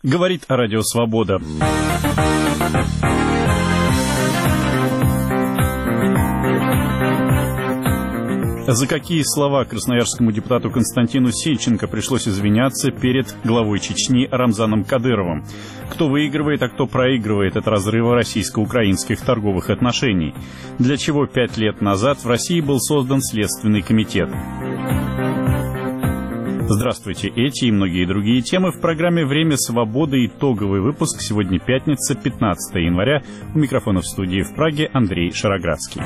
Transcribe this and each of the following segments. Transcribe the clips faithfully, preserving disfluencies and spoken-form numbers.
Говорит Радио Свобода. За какие слова красноярскому депутату Константину Сенченко пришлось извиняться перед главой Чечни Рамзаном Кадыровым? Кто выигрывает, а кто проигрывает от разрыва российско-украинских торговых отношений? Для чего пять лет назад в России был создан Следственный комитет? Здравствуйте, эти и многие другие темы в программе «Время свободы». Итоговый выпуск. Сегодня пятница, пятнадцатое января. У микрофона в студии в Праге Андрей Шароградский.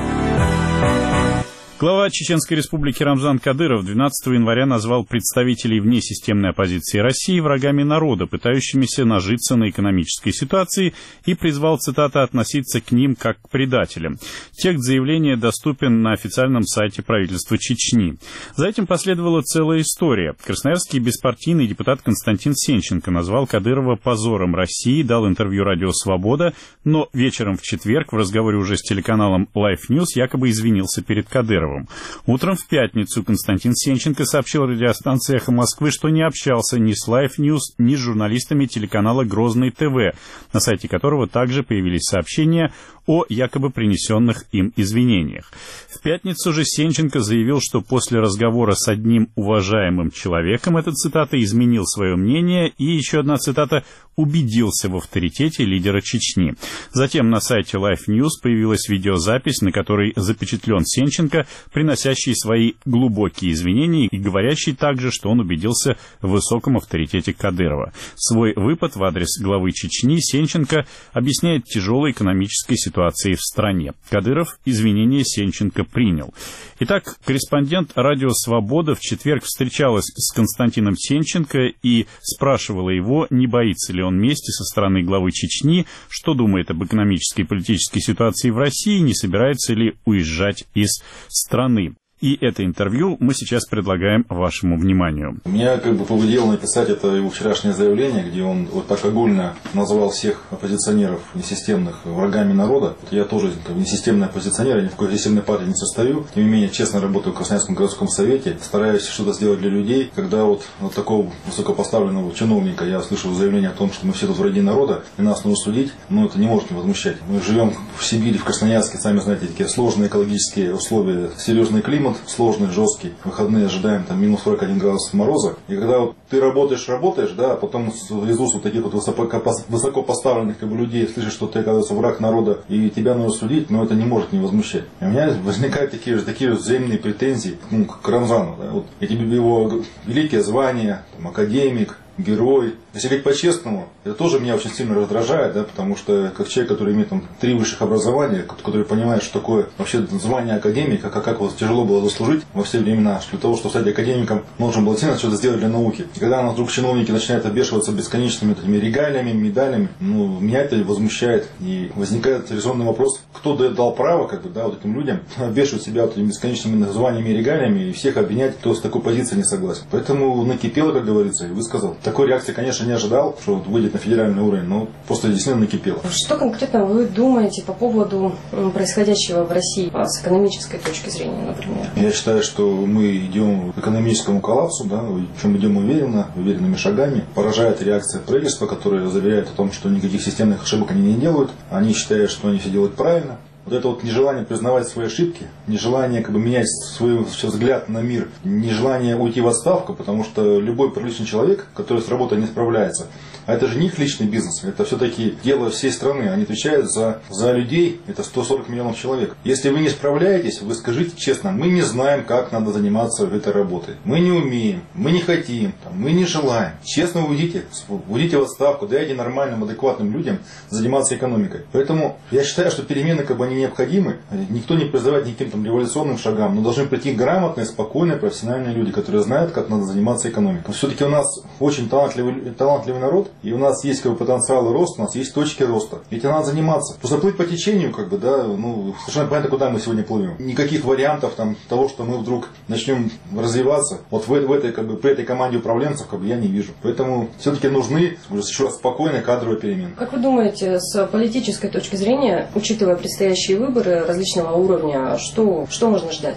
Глава Чеченской Республики Рамзан Кадыров двенадцатого января назвал представителей внесистемной оппозиции России врагами народа, пытающимися нажиться на экономической ситуации, и призвал, цитата, «относиться к ним как к предателям». Текст заявления доступен на официальном сайте правительства Чечни. За этим последовала целая история. Красноярский беспартийный депутат Константин Сенченко назвал Кадырова позором России, дал интервью «Радио Свобода», но вечером в четверг в разговоре уже с телеканалом Life News якобы извинился перед Кадыровым. Утром в пятницу Константин Сенченко сообщил радиостанции «Эхо Москвы», что не общался ни с Life News, ни с журналистами телеканала «Грозный ТВ», на сайте которого также появились сообщения о якобы принесенных им извинениях. В пятницу же Сенченко заявил, что после разговора с одним уважаемым человеком, эта цитата, изменил свое мнение, и еще одна цитата, убедился в авторитете лидера Чечни. Затем на сайте Life News появилась видеозапись, на которой запечатлен Сенченко, приносящий свои глубокие извинения и говорящий также, что он убедился в высоком авторитете Кадырова. Свой выпад в адрес главы Чечни Сенченко объясняет тяжелой экономической ситуацией в стране. Кадыров извинения Сенченко принял. Итак, корреспондент «Радио Свобода» в четверг встречалась с Константином Сенченко и спрашивала его, не боится ли он мести со стороны главы Чечни, что думает об экономической и политической ситуации в России, не собирается ли уезжать из страны. И это интервью мы сейчас предлагаем вашему вниманию. Меня как бы побудило написать это его вчерашнее заявление, где он вот так огульно назвал всех оппозиционеров несистемных врагами народа. Я тоже как бы несистемный оппозиционер, я ни в какой системной партии не состою. Тем не менее, честно работаю в Красноярском городском совете, стараюсь что-то сделать для людей. Когда вот, вот такого высокопоставленного чиновника я слышу заявление о том, что мы все тут враги народа, и нас нужно судить, ну это не может не возмущать. Мы живем в Сибири, в Красноярске, сами знаете, такие сложные экологические условия, серьезный климат, сложный, жесткий. В выходные ожидаем там минус сорок один градус мороза. И когда вот ты работаешь, работаешь, да, а потом из уст вот таких вот высоко поставленных как бы, людей слышишь, что ты, оказывается, враг народа, и тебя нужно судить, но это не может не возмущать. И у меня возникают такие же, такие же взаимные претензии ну, к Рамзану. Да, вот, эти его великие звания, там, академик, герой. Если говорить по-честному, это тоже меня очень сильно раздражает, да, потому что как человек, который имеет там три высших образования, который понимает, что такое вообще звание академика, как, как вот тяжело было заслужить во все времена, для того, чтобы стать академиком, нужно было сильно что-то сделать для науки. И когда нас вдруг чиновники начинают обвешиваться бесконечными такими регалиями, медалями, ну, меня это возмущает. И возникает резонный вопрос, кто дал право, как бы, да, вот этим людям обвешивать себя вот этими бесконечными званиями и регалиями и всех обвинять, кто с такой позицией не согласен. Поэтому накипело, как говорится, и высказал. Такой реакции, конечно, не ожидал, что выйдет на федеральный уровень, но просто действительно накипело. Что конкретно вы думаете по поводу происходящего в России с экономической точки зрения, например? Я считаю, что мы идем к экономическому коллапсу, да, причем идем уверенно, уверенными шагами. Поражает реакция правительства, которое заверяет о том, что никаких системных ошибок они не делают. Они считают, что они все делают правильно. Вот это вот нежелание признавать свои ошибки, нежелание как бы менять свой взгляд на мир, нежелание уйти в отставку, потому что любой приличный человек, который с работой не справляется, а это же не их личный бизнес, это все-таки дело всей страны, они отвечают за, за людей, это сто сорок миллионов человек. Если вы не справляетесь, вы скажите честно, мы не знаем, как надо заниматься этой работой, мы не умеем, мы не хотим, там, мы не желаем. Честно уйдите, уйдите в отставку, дайте нормальным, адекватным людям заниматься экономикой. Поэтому я считаю, что перемены как бы они необходимы, никто не призывает никаким там революционным шагам, но должны прийти грамотные, спокойные, профессиональные люди, которые знают, как надо заниматься экономикой. Все-таки у нас очень талантливый, талантливый народ, и у нас есть как бы, потенциал роста, у нас есть точки роста. Этим надо заниматься. Просто плыть по течению, как бы, да, ну, совершенно понятно, куда мы сегодня плывем. Никаких вариантов там, того, что мы вдруг начнем развиваться, вот в, в этой, как бы, при этой команде управленцев, как бы, я не вижу. Поэтому все-таки нужны, еще раз, спокойные кадровые перемены. Как вы думаете, с политической точки зрения, учитывая предстоящие выборы различного уровня, что, что можно ждать?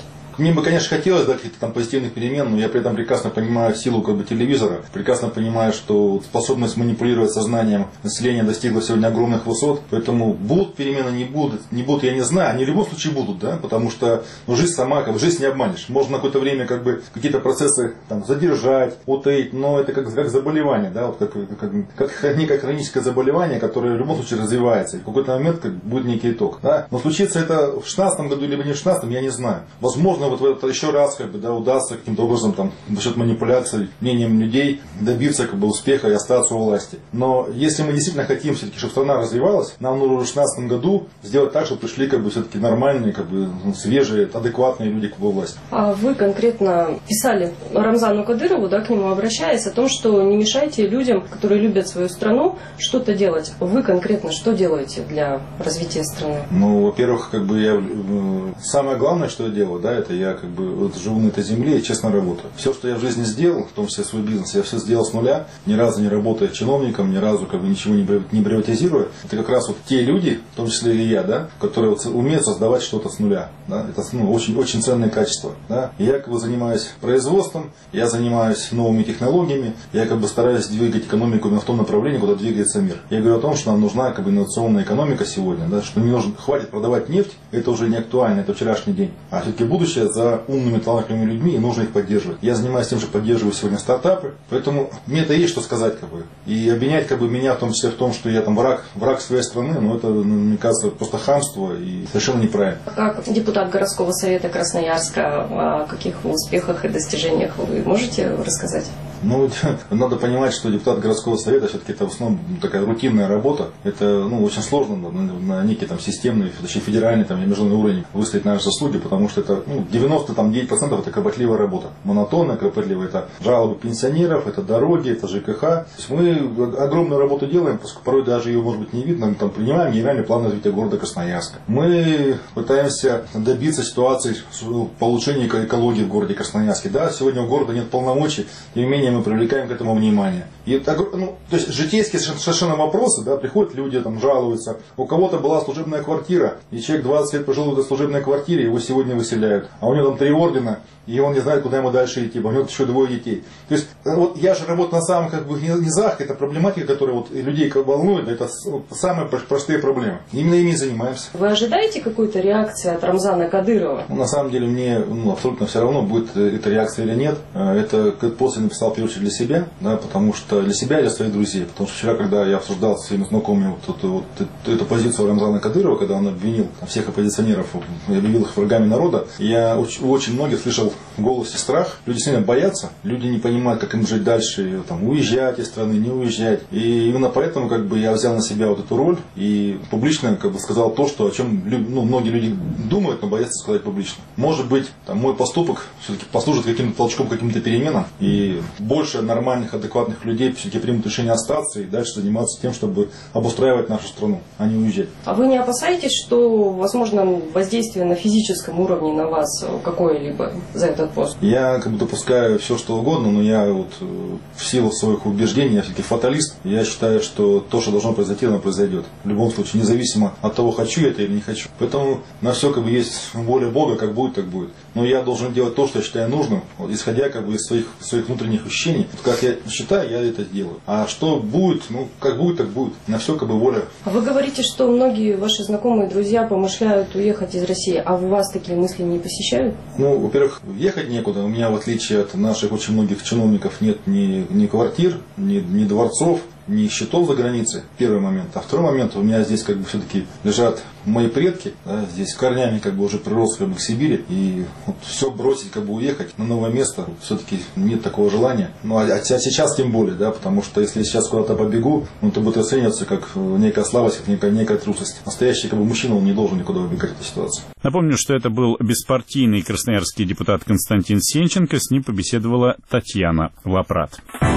мне бы, конечно, хотелось, да, каких-то там позитивных перемен, но я при этом прекрасно понимаю силу как бы телевизора, прекрасно понимаю, что способность манипулировать сознанием населения достигла сегодня огромных высот, поэтому будут перемены, не будут, не будут, я не знаю, они в любом случае будут, да, потому что ну, жизнь сама, как бы, жизнь не обманешь. Можно на какое-то время как бы какие-то процессы там задержать, утаить, но это как, как заболевание, да, вот как, как, как некое хроническое заболевание, которое в любом случае развивается, и в какой-то момент как, будет некий итог, да. Но случится это в шестнадцатом году либо не в шестнадцатом, я не знаю. Возможно, вот в этот еще раз как бы, да, удастся каким-то образом там за счет манипуляций мнением людей добиться как бы успеха и остаться у власти. Но если мы действительно хотим все-таки, чтобы страна развивалась, нам нужно в шестнадцатом году сделать так, чтобы пришли как бы все-таки нормальные, как бы свежие, адекватные люди к власти. А вы конкретно писали Рамзану Кадырову, да, к нему обращаясь, о том, что не мешайте людям, которые любят свою страну, что-то делать. Вы конкретно что делаете для развития страны? Ну, во-первых, как бы я самое главное, что я делаю, да, это я как бы вот живу на этой земле и честно работаю. Все, что я в жизни сделал, в том числе свой бизнес, я все сделал с нуля, ни разу не работая чиновником, ни разу как бы ничего не приватизируя. Это как раз вот те люди, в том числе и я, да, которые вот умеют создавать что-то с нуля. Да, это ну, очень, очень ценные качества. Да. Я как бы занимаюсь производством, я занимаюсь новыми технологиями, я как бы стараюсь двигать экономику в том направлении, куда двигается мир. Я говорю о том, что нам нужна как бы инновационная экономика сегодня, да, что не нужно, хватит продавать нефть, это уже не актуально, это вчерашний день. А все-таки будущее за умными, талантливыми людьми, и нужно их поддерживать. Я занимаюсь тем, что поддерживаю сегодня стартапы, поэтому мне-то есть что сказать, как бы. И обвинять как бы меня в том числе в том, что я там враг, враг своей страны, ну это, мне кажется, просто хамство и совершенно неправильно. Как депутат городского совета Красноярска, о каких успехах и достижениях вы можете рассказать? Ну, надо понимать, что депутат городского совета все-таки это в основном такая рутинная работа. Это ну, очень сложно на, на некий там системный, точнее федеральный там, и международный уровень выставить наши заслуги, потому что это ну, девяносто девять процентов это кропотливая работа. Монотонная, кропотливая. Это жалобы пенсионеров, это дороги, это ЖКХ. То есть мы огромную работу делаем, поскольку порой даже ее может быть не видно, мы там принимаем генеральный план развития города Красноярска. Мы пытаемся добиться ситуации улучшения экологии в городе Красноярске. Да, сегодня у города нет полномочий, тем не менее мы привлекаем к этому внимание. И, ну, то есть житейские совершенно вопросы, да, приходят люди, там, жалуются. У кого-то была служебная квартира, и человек двадцать лет прожил в этой служебной квартире, его сегодня выселяют. А у него там три ордена, и он не знает, куда ему дальше идти, у него еще двое детей. То есть, вот я же работаю на самом как бы низах, это проблематика, которая вот людей волнует, это самые простые проблемы. Именно ими занимаемся. Вы ожидаете какой-то реакции от Рамзана Кадырова? Ну, на самом деле мне ну, абсолютно все равно, будет эта реакция или нет. Это после написал в первую очередь для себя, да, потому что для себя и для своих друзей. Потому что вчера, когда я обсуждал с своими знакомыми вот эту, вот эту позицию Рамзана Кадырова, когда он обвинил всех оппозиционеров и объявил их врагами народа, я у очень многих слышал в голосе страх. Люди сильно боятся, люди не понимают, как им жить дальше, там, уезжать из страны, не уезжать. И именно поэтому как бы, я взял на себя вот эту роль и публично как бы, сказал то, что, о чем ну, многие люди думают, но боятся сказать публично. Может быть, там, мой поступок все-таки послужит каким-то толчком, каким-то переменам, и больше нормальных, адекватных людей все-таки примут решение остаться и дальше заниматься тем, чтобы обустраивать нашу страну, а не уезжать. А вы не опасаетесь, что, возможно, воздействие на физическом уровне на вас какое-либо за этот пост? Я как бы допускаю все, что угодно, но я вот в силу своих убеждений, я все-таки фаталист. Я считаю, что то, что должно произойти, оно произойдет. В любом случае, независимо от того, хочу я это или не хочу. Поэтому на все как бы есть воля Бога, как будет, так будет. Но я должен делать то, что я считаю нужным, вот, исходя как бы из своих, своих внутренних ощущений. Вот как я считаю, я это делаю. А что будет, ну, как будет, так будет. На все как бы воля. А вы говорите, что многие ваши знакомые, друзья помышляют уехать из России. А у вас такие мысли не посещают? Ну, во-первых, ехать некуда. У меня, в отличие от наших очень многих чиновников, нет ни, ни квартир, ни, ни дворцов, ни счетов за границей, первый момент. А второй момент, у меня здесь как бы все-таки лежат мои предки, да, здесь корнями как бы уже прирос как бы к Сибири, и вот все бросить, как бы уехать на новое место, все-таки нет такого желания. Ну а сейчас тем более, да, потому что если я сейчас куда-то побегу, ну, то будет оцениваться как некая слабость, как некая, некая трусость. Настоящий как бы мужчина, он не должен никуда убегать в этой ситуации. Напомню, что это был беспартийный красноярский депутат Константин Сенченко, с ним побеседовала Татьяна Лапрат.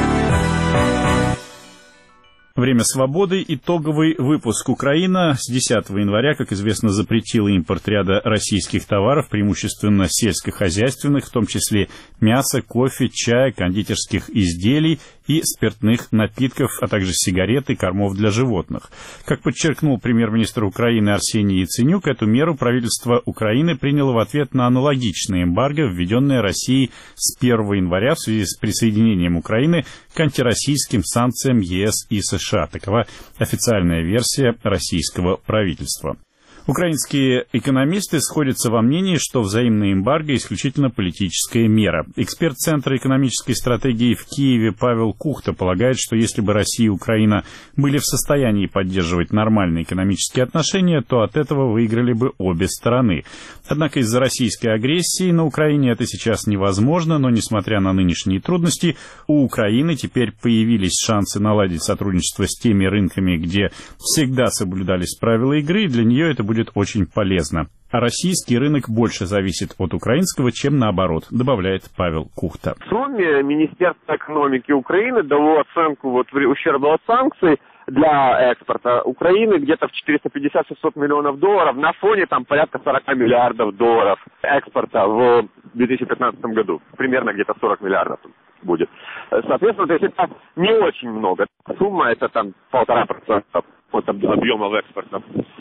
Время свободы. Итоговый выпуск. Украина с десятого января, как известно, запретила импорт ряда российских товаров, преимущественно сельскохозяйственных, в том числе мяса, кофе, чая, кондитерских изделий и спиртных напитков, а также сигарет и кормов для животных. Как подчеркнул премьер-министр Украины Арсений Яценюк, эту меру правительство Украины приняло в ответ на аналогичное эмбарго, введенное Россией с первого января в связи с присоединением Украины к антироссийским санкциям ЕС и США. Такова официальная версия российского правительства. Украинские экономисты сходятся во мнении, что взаимное эмбарго исключительно политическая мера. Эксперт Центра экономической стратегии в Киеве Павел Кухта полагает, что если бы Россия и Украина были в состоянии поддерживать нормальные экономические отношения, то от этого выиграли бы обе стороны. Однако из-за российской агрессии на Украине это сейчас невозможно, но несмотря на нынешние трудности, у Украины теперь появились шансы наладить сотрудничество с теми рынками, где всегда соблюдались правила игры, и для нее это будет будет очень полезно. А российский рынок больше зависит от украинского, чем наоборот, добавляет Павел Кухта. В сумме Министерство экономики Украины дало оценку вот ущерба от санкций для экспорта Украины где-то в четыреста пятьдесят - шестьсот миллионов долларов на фоне там порядка сорок миллиардов долларов экспорта в две тысячи пятнадцатом году. Примерно где-то сорок миллиардов будет. Соответственно, то есть это не очень много. Сумма это там полтора процента от объемов экспорта.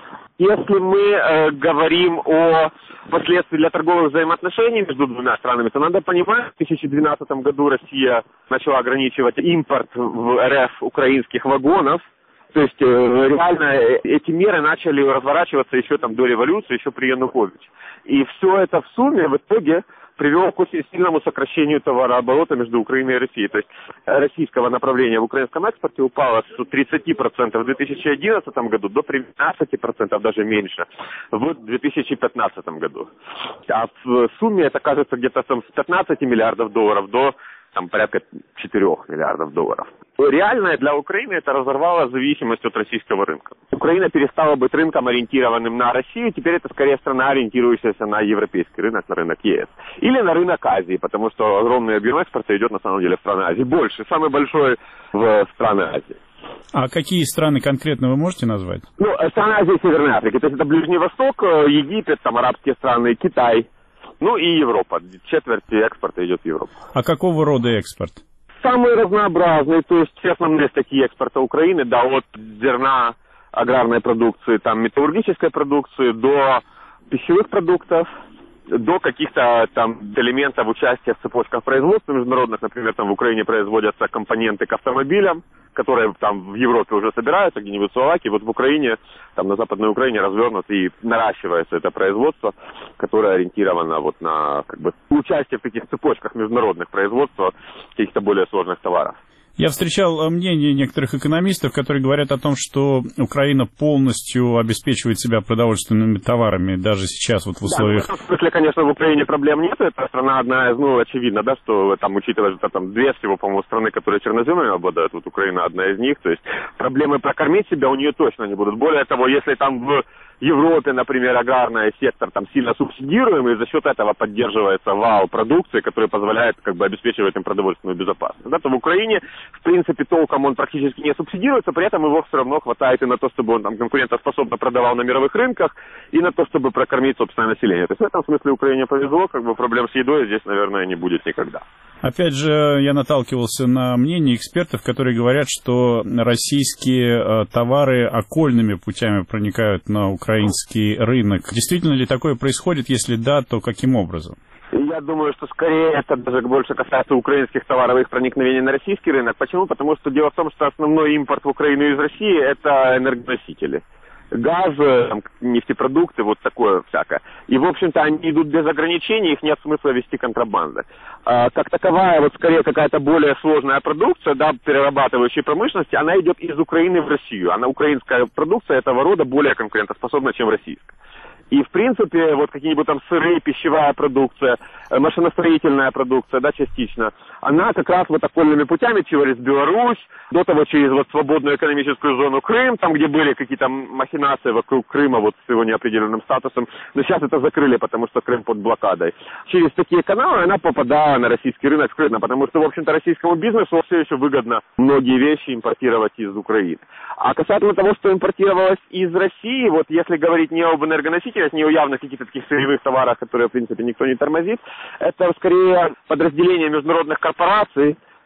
Если мы э, говорим о последствиях для торговых взаимоотношений между двумя странами, то надо понимать, в две тысячи двенадцатом году Россия начала ограничивать импорт в эр эф украинских вагонов. То есть э, реально эти меры начали разворачиваться еще там до революции, еще при Януковиче. И все это в сумме в итоге привело к очень сильному сокращению товарооборота между Украиной и Россией. То есть российского направления в украинском экспорте упало с тридцати процентов в две тысячи одиннадцатом году до тринадцати процентов, даже меньше, в две тысячи пятнадцатом году. А в сумме это кажется где-то там с пятнадцати миллиардов долларов до там порядка четырёх миллиардов долларов. Реальное для Украины это разорвало зависимость от российского рынка. Украина перестала быть рынком, ориентированным на Россию, теперь это скорее страна, ориентирующаяся на европейский рынок, на рынок ЕС. Или на рынок Азии, потому что огромный объем экспорта идет на самом деле в страны Азии. Больше, самый большой в страны Азии. А какие страны конкретно вы можете назвать? Ну, страны Азии и Северной Африки. То есть это Ближний Восток, Египет, там арабские страны, Китай. Ну и Европа. Четверть экспорта идет в Европу. А какого рода экспорт? Самые разнообразные. То есть основные статьи экспорта Украины, да, от зерна, аграрной продукции, там, металлургической продукции, до пищевых продуктов, до каких-то там элементов участия в цепочках производства международных. Например, там в Украине производятся компоненты к автомобилям, которые там в Европе уже собираются, где-нибудь в Словакии. Вот в Украине, там на Западной Украине развернуто и наращивается это производство, которое ориентировано вот на как бы участие в таких цепочках международных производства каких-то более сложных товаров. Я встречал мнение некоторых экономистов, которые говорят о том, что Украина полностью обеспечивает себя продовольственными товарами даже сейчас вот в условиях... Да, в смысле, конечно, в Украине проблем нет. Это страна одна из, ну, очевидно, да, что там, учитывая, что там две всего, по-моему, страны, которые черноземами обладают, вот Украина одна из них. То есть проблемы прокормить себя у нее точно не будут. Более того, если там в Европе, например, аграрный сектор там сильно субсидируемый, и за счет этого поддерживается вал продукции, который позволяет как бы обеспечивать им продовольственную безопасность. Да, то в Украине, в принципе, толком он практически не субсидируется, при этом его все равно хватает и на то, чтобы он там конкурентоспособно продавал на мировых рынках, и на то, чтобы прокормить собственное население. То есть в этом смысле Украине повезло, как бы проблем с едой здесь, наверное, не будет никогда. Опять же, я наталкивался на мнение экспертов, которые говорят, что российские товары окольными путями проникают на украинский рынок. Действительно ли такое происходит? Если да, то каким образом? Я думаю, что скорее это даже больше касается украинских товаров и их проникновения на российский рынок. Почему? Потому что дело в том, что основной импорт в Украину из России – это энергоносители. Газ, там, нефтепродукты, вот такое всякое. И, в общем-то, они идут без ограничений, их нет смысла вести контрабанды. А, как таковая, вот скорее какая-то более сложная продукция, да, перерабатывающей промышленности, она идет из Украины в Россию. Она, украинская продукция этого рода более конкурентоспособна, чем российская. И, в принципе, вот какие-нибудь там сыры, пищевая продукция, машиностроительная продукция, да, частично, она как раз вот окольными путями через Беларусь, до того через вот свободную экономическую зону Крым, там, где были какие-то махинации вокруг Крыма вот с его неопределенным статусом, но сейчас это закрыли, потому что Крым под блокадой. Через такие каналы она попадала на российский рынок скрытно, потому что, в общем-то, российскому бизнесу все еще выгодно многие вещи импортировать из Украины. А касательно того, что импортировалось из России, вот если говорить не об энергоносителях, не о явных каких-то таких сырьевых товарах, которые, в принципе, никто не тормозит, это скорее подразделение международных корпораций,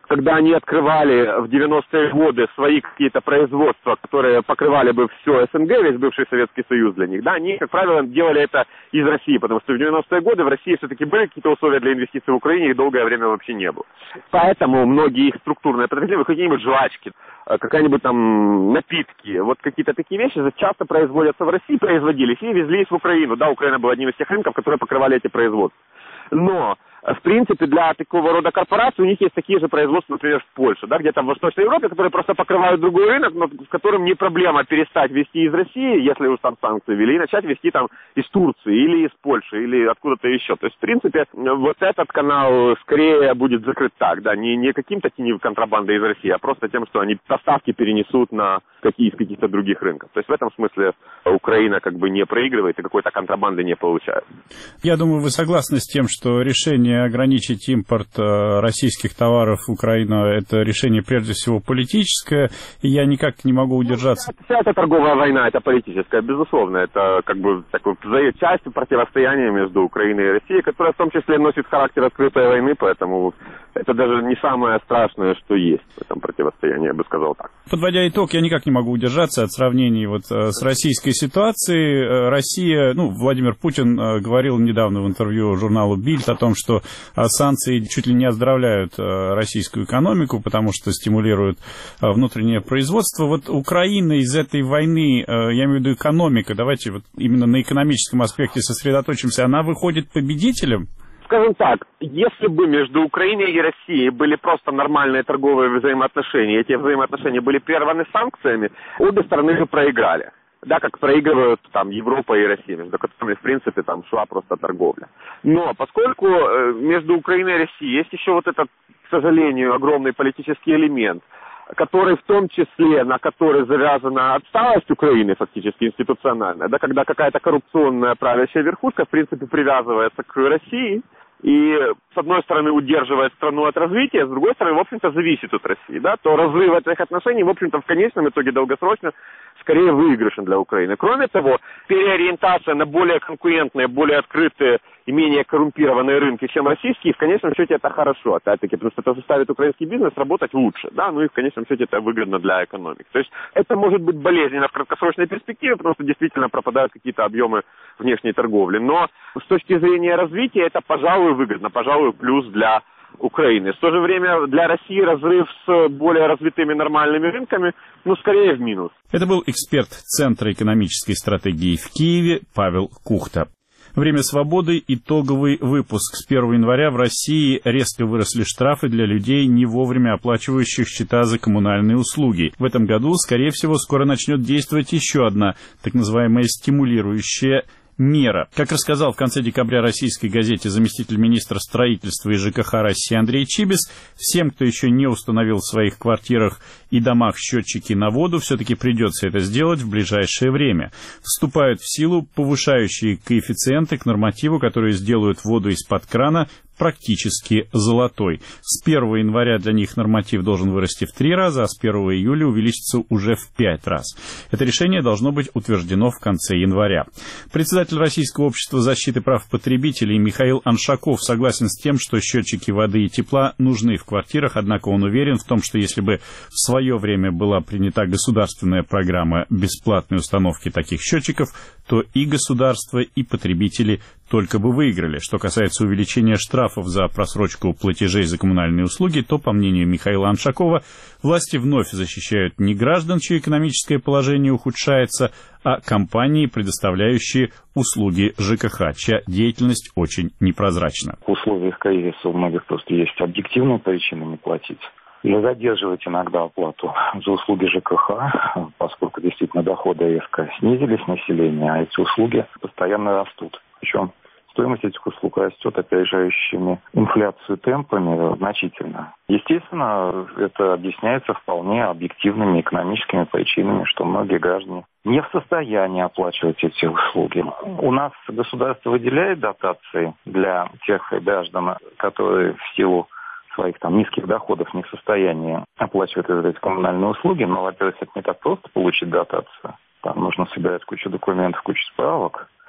когда они открывали в девяностые годы свои какие-то производства, которые покрывали бы все СНГ, весь бывший Советский Союз для них, да, они, как правило, делали это из России, потому что в девяностые годы в России все-таки были какие-то условия для инвестиций в Украине, их долгое время вообще не было. Поэтому многие их структурные подразделения, какие-нибудь жвачки, какая-нибудь там напитки, вот какие-то такие вещи часто производятся в России, производились и везлись в Украину. Да, Украина была одним из тех рынков, которые покрывали эти производства. Но, в принципе, для такого рода корпораций у них есть такие же производства, например, в Польше, да, где-то в Восточной Европе, которые просто покрывают другой рынок, но с которым не проблема перестать везти из России, если уж там санкции ввели, и начать везти там из Турции или из Польши или откуда-то еще. То есть, в принципе, вот этот канал скорее будет закрыт так, да, не, не каким-то теневой контрабандой из России, а просто тем, что они поставки перенесут на какие из каких-то других рынков. То есть в этом смысле Украина как бы не проигрывает и какой-то контрабанды не получает. Я думаю, вы согласны с тем, что решение ограничить импорт российских товаров в Украину — это решение прежде всего политическое, и я никак не могу удержаться. Вся эта торговая война — это политическая, безусловно. Это как бы такой часть противостояния между Украиной и Россией, которая в том числе носит характер открытой войны, поэтому это даже не самое страшное, что есть в этом противостоянии, я бы сказал так. Подводя итог, я никак не могу удержаться от сравнений вот с российской ситуацией. Россия, ну, Владимир Путин говорил недавно в интервью журналу «Бильд» о том, что санкции чуть ли не оздоровляют российскую экономику, потому что стимулируют внутреннее производство. Вот Украина из этой войны, я имею в виду экономика, давайте вот именно на экономическом аспекте сосредоточимся, она выходит победителем? Скажем так, если бы между Украиной и Россией были просто нормальные торговые взаимоотношения, эти взаимоотношения были прерваны санкциями, обе стороны бы проиграли. Да, как проигрывают там Европа и Россия, между которыми, в принципе, там шла просто торговля. Но поскольку э, между Украиной и Россией есть еще вот этот, к сожалению, огромный политический элемент, который в том числе, на который завязана отсталость Украины фактически институциональная, да, когда какая-то коррупционная правящая верхушка, в принципе, привязывается к России и, с одной стороны, удерживает страну от развития, с другой стороны, в общем-то, зависит от России, да, то разрыв этих отношений, в общем-то, в конечном итоге долгосрочно скорее выигрышен для Украины. Кроме того, переориентация на более конкурентные, более открытые и менее коррумпированные рынки, чем российские, в конечном счете это хорошо, опять-таки, потому что это заставит украинский бизнес работать лучше, да, ну и в конечном счете это выгодно для экономики. То есть это может быть болезненно в краткосрочной перспективе, потому что действительно пропадают какие-то объемы внешней торговли, но с точки зрения развития это, пожалуй, выгодно, пожалуй, плюс для Украины. В то же время для России разрыв с более развитыми нормальными рынками, ну, скорее в минус. Это был эксперт Центра экономической стратегии в Киеве Павел Кухта. Время свободы. Итоговый выпуск. С первого января в России резко выросли штрафы для людей, не вовремя оплачивающих счета за коммунальные услуги. В этом году, скорее всего, скоро начнет действовать еще одна так называемая стимулирующая мера. Как рассказал в конце декабря российской газете заместитель министра строительства и ЖКХ России Андрей Чибис, всем, кто еще не установил в своих квартирах и домах счетчики на воду, все-таки придется это сделать в ближайшее время. Вступают в силу повышающие коэффициенты к нормативу, которые сделают воду из-под крана практически золотой. С первого января для них норматив должен вырасти в три раза, а с первого июля увеличиться уже в пять раз. Это решение должно быть утверждено в конце января. Председатель Российского общества защиты прав потребителей Михаил Аншаков согласен с тем, что счетчики воды и тепла нужны в квартирах, однако он уверен в том, что если бы в свое время была принята государственная программа бесплатной установки таких счетчиков, то и государство, и потребители только бы выиграли. Что касается увеличения штрафов за просрочку платежей за коммунальные услуги, то, по мнению Михаила Аншакова, власти вновь защищают не граждан, чье экономическое положение ухудшается, а компании, предоставляющие услуги ЖКХ, чья деятельность очень непрозрачна. В условиях кризиса у многих просто есть объективные причины не платить. Или задерживать иногда оплату за услуги ЖКХ, поскольку действительно доходы резко снизились населения, а эти услуги постоянно растут. Причем стоимость этих услуг растет опережающими инфляцию темпами значительно. Естественно, это объясняется вполне объективными экономическими причинами, что многие граждане не в состоянии оплачивать эти услуги. У нас государство выделяет дотации для тех граждан, которые в силу своих там низких доходов не в состоянии оплачивать эти коммунальные услуги, но, во-первых, это не так просто получить дотацию. Там нужно собирать кучу документов, кучу справок.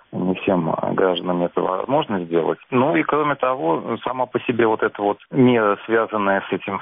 Не всем гражданам это возможно сделать. Ну и кроме того, сама по себе вот эта вот мера, связанная с этим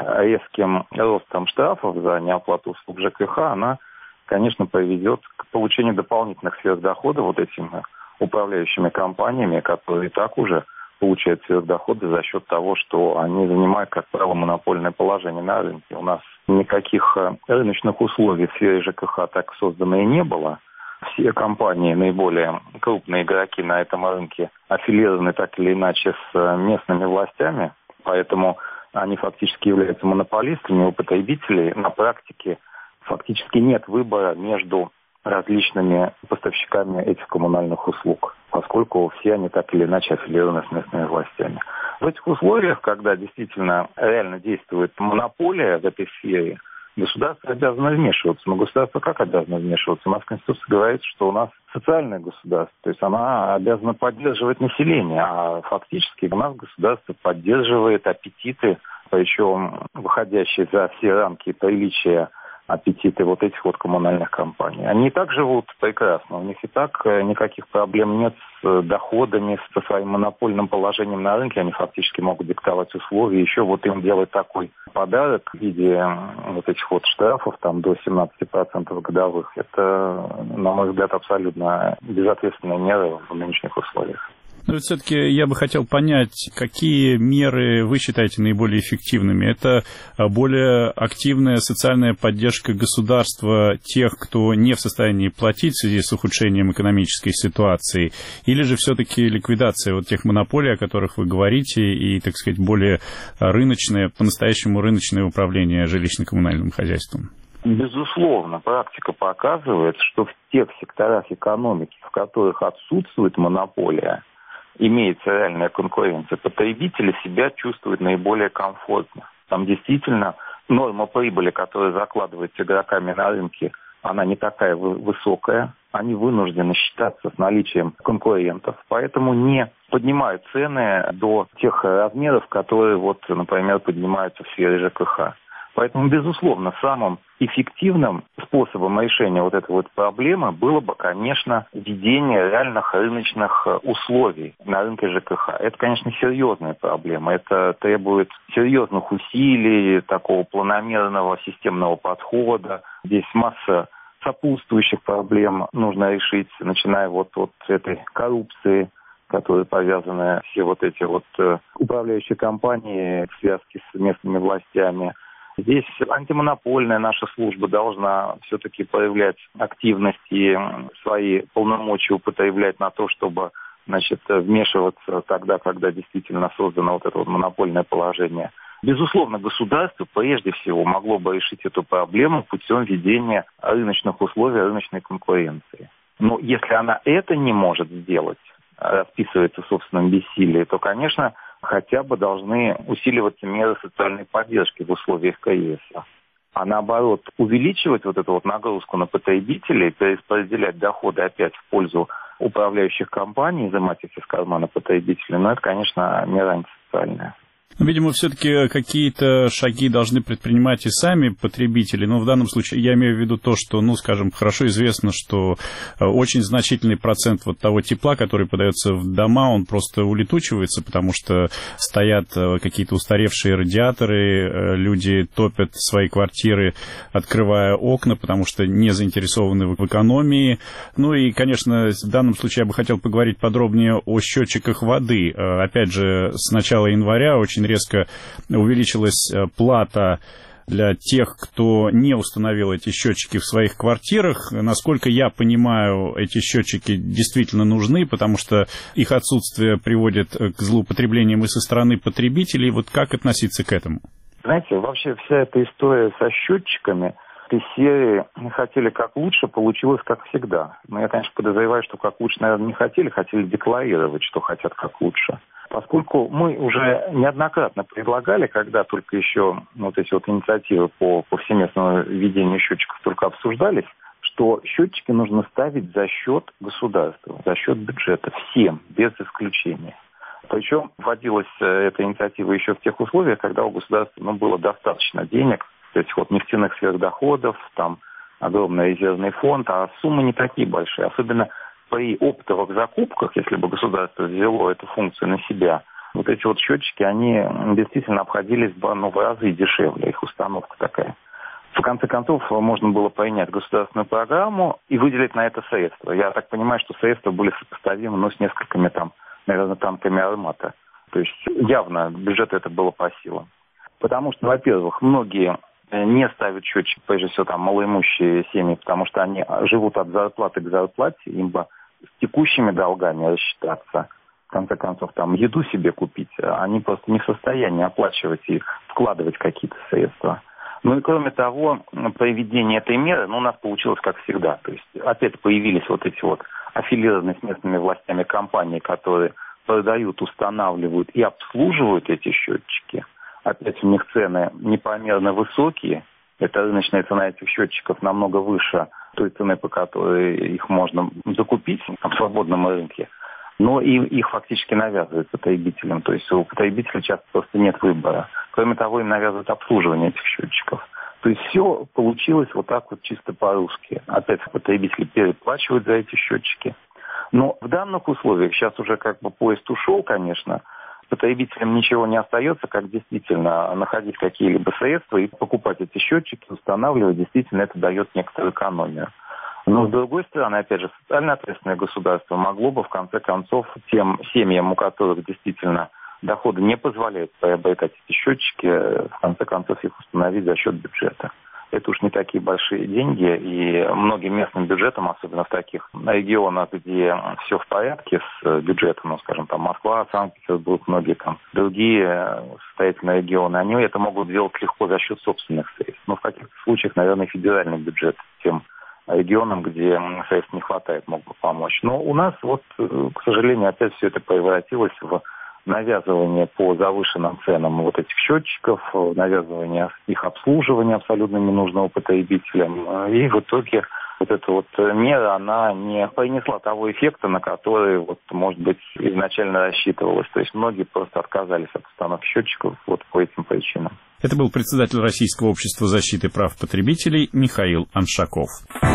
резким ростом штрафов за неоплату услуг ЖКХ, она, конечно, приведет к получению дополнительных сверхдоходов вот этими управляющими компаниями, которые и так уже получают сверхдоходы за счет того, что они занимают, как правило, монопольное положение на рынке. У нас никаких рыночных условий в сфере ЖКХ так создано и не было. Все компании, наиболее крупные игроки на этом рынке, аффилированы так или иначе с местными властями, поэтому они фактически являются монополистами. У потребителей на практике фактически нет выбора между различными поставщиками этих коммунальных услуг, поскольку все они так или иначе аффилированы с местными властями. В этих условиях, когда действительно реально действует монополия в этой сфере, государство обязано вмешиваться. Но государство как обязано вмешиваться? У нас Конституция говорит, что у нас социальное государство, то есть она обязана поддерживать население, а фактически у нас государство поддерживает аппетиты, причем выходящие за все рамки приличия аппетиты вот этих вот коммунальных компаний. Они и так живут прекрасно, у них и так никаких проблем нет с доходами, со своим монопольным положением на рынке, они фактически могут диктовать условия, еще вот им делать такой подарок в виде вот этих вот штрафов там до семнадцати процентов годовых. Это, на мой взгляд, абсолютно безответственная мера в нынешних условиях. Но все-таки я бы хотел понять, какие меры вы считаете наиболее эффективными? Это более активная социальная поддержка государства тех, кто не в состоянии платить в связи с ухудшением экономической ситуации? Или же все-таки ликвидация вот тех монополий, о которых вы говорите, и, так сказать, более рыночное, по-настоящему рыночное управление жилищно-коммунальным хозяйством? Безусловно, практика показывает, что в тех секторах экономики, в которых отсутствует монополия, имеется реальная конкуренция, потребители себя чувствуют наиболее комфортно. Там действительно норма прибыли, которая закладывается игроками на рынке, она не такая высокая. Они вынуждены считаться с наличием конкурентов, поэтому не поднимают цены до тех размеров, которые, вот, например, поднимаются в сфере ЖКХ. Поэтому, безусловно, самым эффективным способом решения вот этой вот проблемы было бы, конечно, введение реальных рыночных условий на рынке ЖКХ. Это, конечно, серьезная проблема. Это требует серьезных усилий, такого планомерного системного подхода. Здесь масса сопутствующих проблем нужно решить, начиная вот от этой коррупции, которые повязаны все вот эти вот управляющие компании в связке с местными властями. Здесь антимонопольная наша служба должна все-таки проявлять активность и свои полномочия употреблять на то, чтобы, значит, вмешиваться тогда, когда действительно создано вот это вот монопольное положение. Безусловно, государство прежде всего могло бы решить эту проблему путем введения рыночных условий, рыночной конкуренции. Но если она это не может сделать, расписывается в собственном бессилии, то, конечно, хотя бы должны усиливаться меры социальной поддержки в условиях кризиса. А наоборот, увеличивать вот эту вот нагрузку на потребителей, перераспределять доходы опять в пользу управляющих компаний, изымать их из кармана потребителей, ну, это, конечно, мера антисоциальная. Видимо, все-таки какие-то шаги должны предпринимать и сами потребители, но в данном случае я имею в виду то, что, ну, скажем, хорошо известно, что очень значительный процент вот того тепла, который подается в дома, он просто улетучивается, потому что стоят какие-то устаревшие радиаторы, люди топят свои квартиры, открывая окна, потому что не заинтересованы в экономии. Ну и, конечно, в данном случае я бы хотел поговорить подробнее о счетчиках воды. Опять же, с начала января очень резко увеличилась плата для тех, кто не установил эти счетчики в своих квартирах. Насколько я понимаю, эти счетчики действительно нужны, потому что их отсутствие приводит к злоупотреблениям и со стороны потребителей. Вот как относиться к этому? Знаете, вообще вся эта история со счетчиками, этой серии не хотели как лучше, получилось как всегда. Но я, конечно, подозреваю, что как лучше, наверное, не хотели, хотели декларировать, что хотят как лучше. Поскольку мы уже неоднократно предлагали, когда только еще вот эти вот инициативы по повсеместному введению счетчиков только обсуждались, что счетчики нужно ставить за счет государства, за счет бюджета, всем, без исключения. Причем вводилась эта инициатива еще в тех условиях, когда у государства ну, было достаточно денег, этих вот нефтяных сверхдоходов, там огромный резервный фонд, а суммы не такие большие, особенно при оптовых закупках, если бы государство взяло эту функцию на себя, вот эти вот счетчики, они действительно обходились бы ну, в разы дешевле, их установка такая. В конце концов, можно было принять государственную программу и выделить на это средства. Я так понимаю, что средства были сопоставимы ну, с несколькими там, наверное, танками «Армата». То есть явно бюджету это было по силам. Потому что, во-первых, многие не ставят счетчик, прежде всего, там, малоимущие семьи, потому что они живут от зарплаты к зарплате, им бы с текущими долгами рассчитаться, в конце концов, там, еду себе купить, они просто не в состоянии оплачивать и вкладывать какие-то средства. Ну и кроме того, при введении этой меры, ну, у нас получилось как всегда. То есть опять появились вот эти вот аффилированные с местными властями компании, которые продают, устанавливают и обслуживают эти счетчики. Опять у них цены непомерно высокие. Это рыночная цена этих счетчиков намного выше той цены, по которой их можно закупить на свободном рынке. Но и их фактически навязывают потребителям. То есть у потребителя часто просто нет выбора. Кроме того, им навязывают обслуживание этих счетчиков. То есть все получилось вот так вот чисто по-русски. Опять потребители переплачивают за эти счетчики. Но в данных условиях, сейчас уже как бы поезд ушел, конечно, потребителям ничего не остается, как действительно находить какие-либо средства и покупать эти счетчики, устанавливать. Действительно, это дает некоторую экономию. Но, с другой стороны, опять же, социально ответственное государство могло бы, в конце концов, тем семьям, у которых действительно доходы не позволяют приобретать эти счетчики, в конце концов, их установить за счет бюджета. Это уж не такие большие деньги, и многим местным бюджетам, особенно в таких регионах, где все в порядке с бюджетом, ну, скажем, там Москва, Санкт-Петербург, многие там другие состоятельные регионы, они это могут делать легко за счет собственных средств. Но в каких-то случаях, наверное, федеральный бюджет тем регионам, где средств не хватает, мог бы помочь. Но у нас вот, к сожалению, опять все это превратилось в навязывание по завышенным ценам вот этих счетчиков, навязывание их обслуживания абсолютно ненужного потребителям. И в итоге вот эта вот мера, она не принесла того эффекта, на который, вот, может быть, изначально рассчитывалось. То есть многие просто отказались от установки счетчиков вот по этим причинам. Это был председатель Российского общества защиты прав потребителей Михаил Аншаков.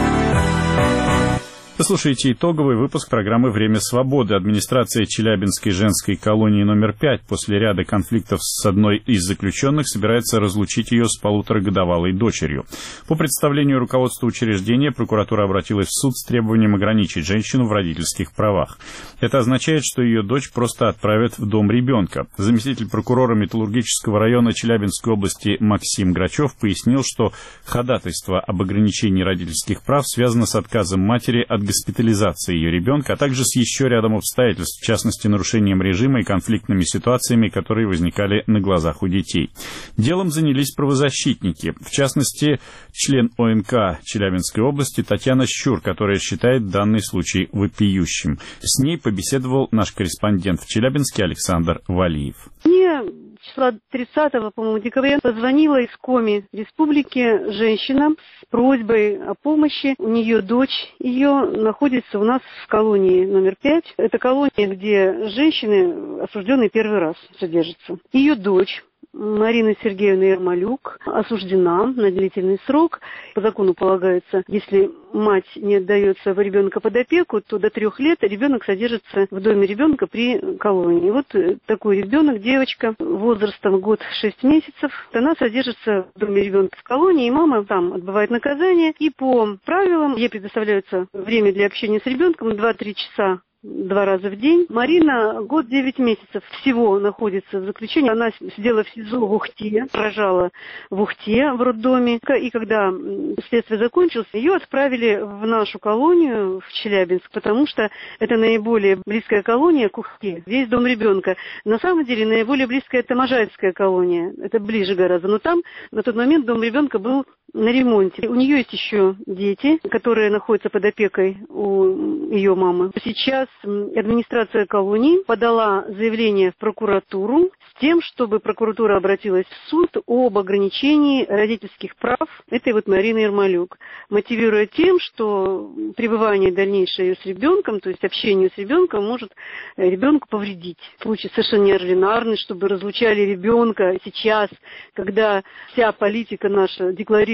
Вы слушаете итоговый выпуск программы «Время свободы». Администрация Челябинской женской колонии номер пять после ряда конфликтов с одной из заключенных собирается разлучить ее с полуторагодовалой дочерью. По представлению руководства учреждения, прокуратура обратилась в суд с требованием ограничить женщину в родительских правах. Это означает, что ее дочь просто отправят в дом ребенка. Заместитель прокурора Металлургического района Челябинской области Максим Грачев пояснил, что ходатайство об ограничении родительских прав связано с отказом матери от госпитализации ее ребенка, а также с еще рядом обстоятельств, в частности, нарушением режима и конфликтными ситуациями, которые возникали на глазах у детей. Делом занялись правозащитники, в частности, член О Н К Челябинской области Татьяна Щур, которая считает данный случай вопиющим. С ней побеседовал наш корреспондент в Челябинске Александр Валиев. Мне числа тридцатого, по-моему, декабря позвонила из Коми Республики женщина с просьбой о помощи. У нее дочь, ее находится у нас в колонии номер пять. Это колония, где женщины, осужденные первый раз, содержатся. Ее дочь Марина Сергеевна Ермолюк осуждена на длительный срок. По закону полагается, если мать не отдается ребенка под опеку, то до трех лет ребенок содержится в доме ребенка при колонии. Вот такой ребенок, девочка, возрастом год шесть месяцев, она содержится в доме ребенка в колонии, и мама там отбывает наказание. И по правилам ей предоставляется время для общения с ребенком два-три часа два раза в день. Марина год девять месяцев всего находится в заключении. Она сидела в СИЗО в Ухте, рожала в Ухте в роддоме. И когда следствие закончилось, ее отправили в нашу колонию, в Челябинск, потому что это наиболее близкая колония к Ухте. Здесь дом ребенка. На самом деле наиболее близкая это Можайская колония. Это ближе гораздо. Но там на тот момент дом ребенка был на ремонте. У нее есть еще дети, которые находятся под опекой у ее мамы. Сейчас администрация колонии подала заявление в прокуратуру с тем, чтобы прокуратура обратилась в суд об ограничении родительских прав этой вот Марины Ермолюк, мотивируя тем, что пребывание дальнейшее с ребенком, то есть общение с ребенком, может ребенку повредить. Случай совершенно неординарный, чтобы разлучали ребенка сейчас, когда вся политика наша декларирует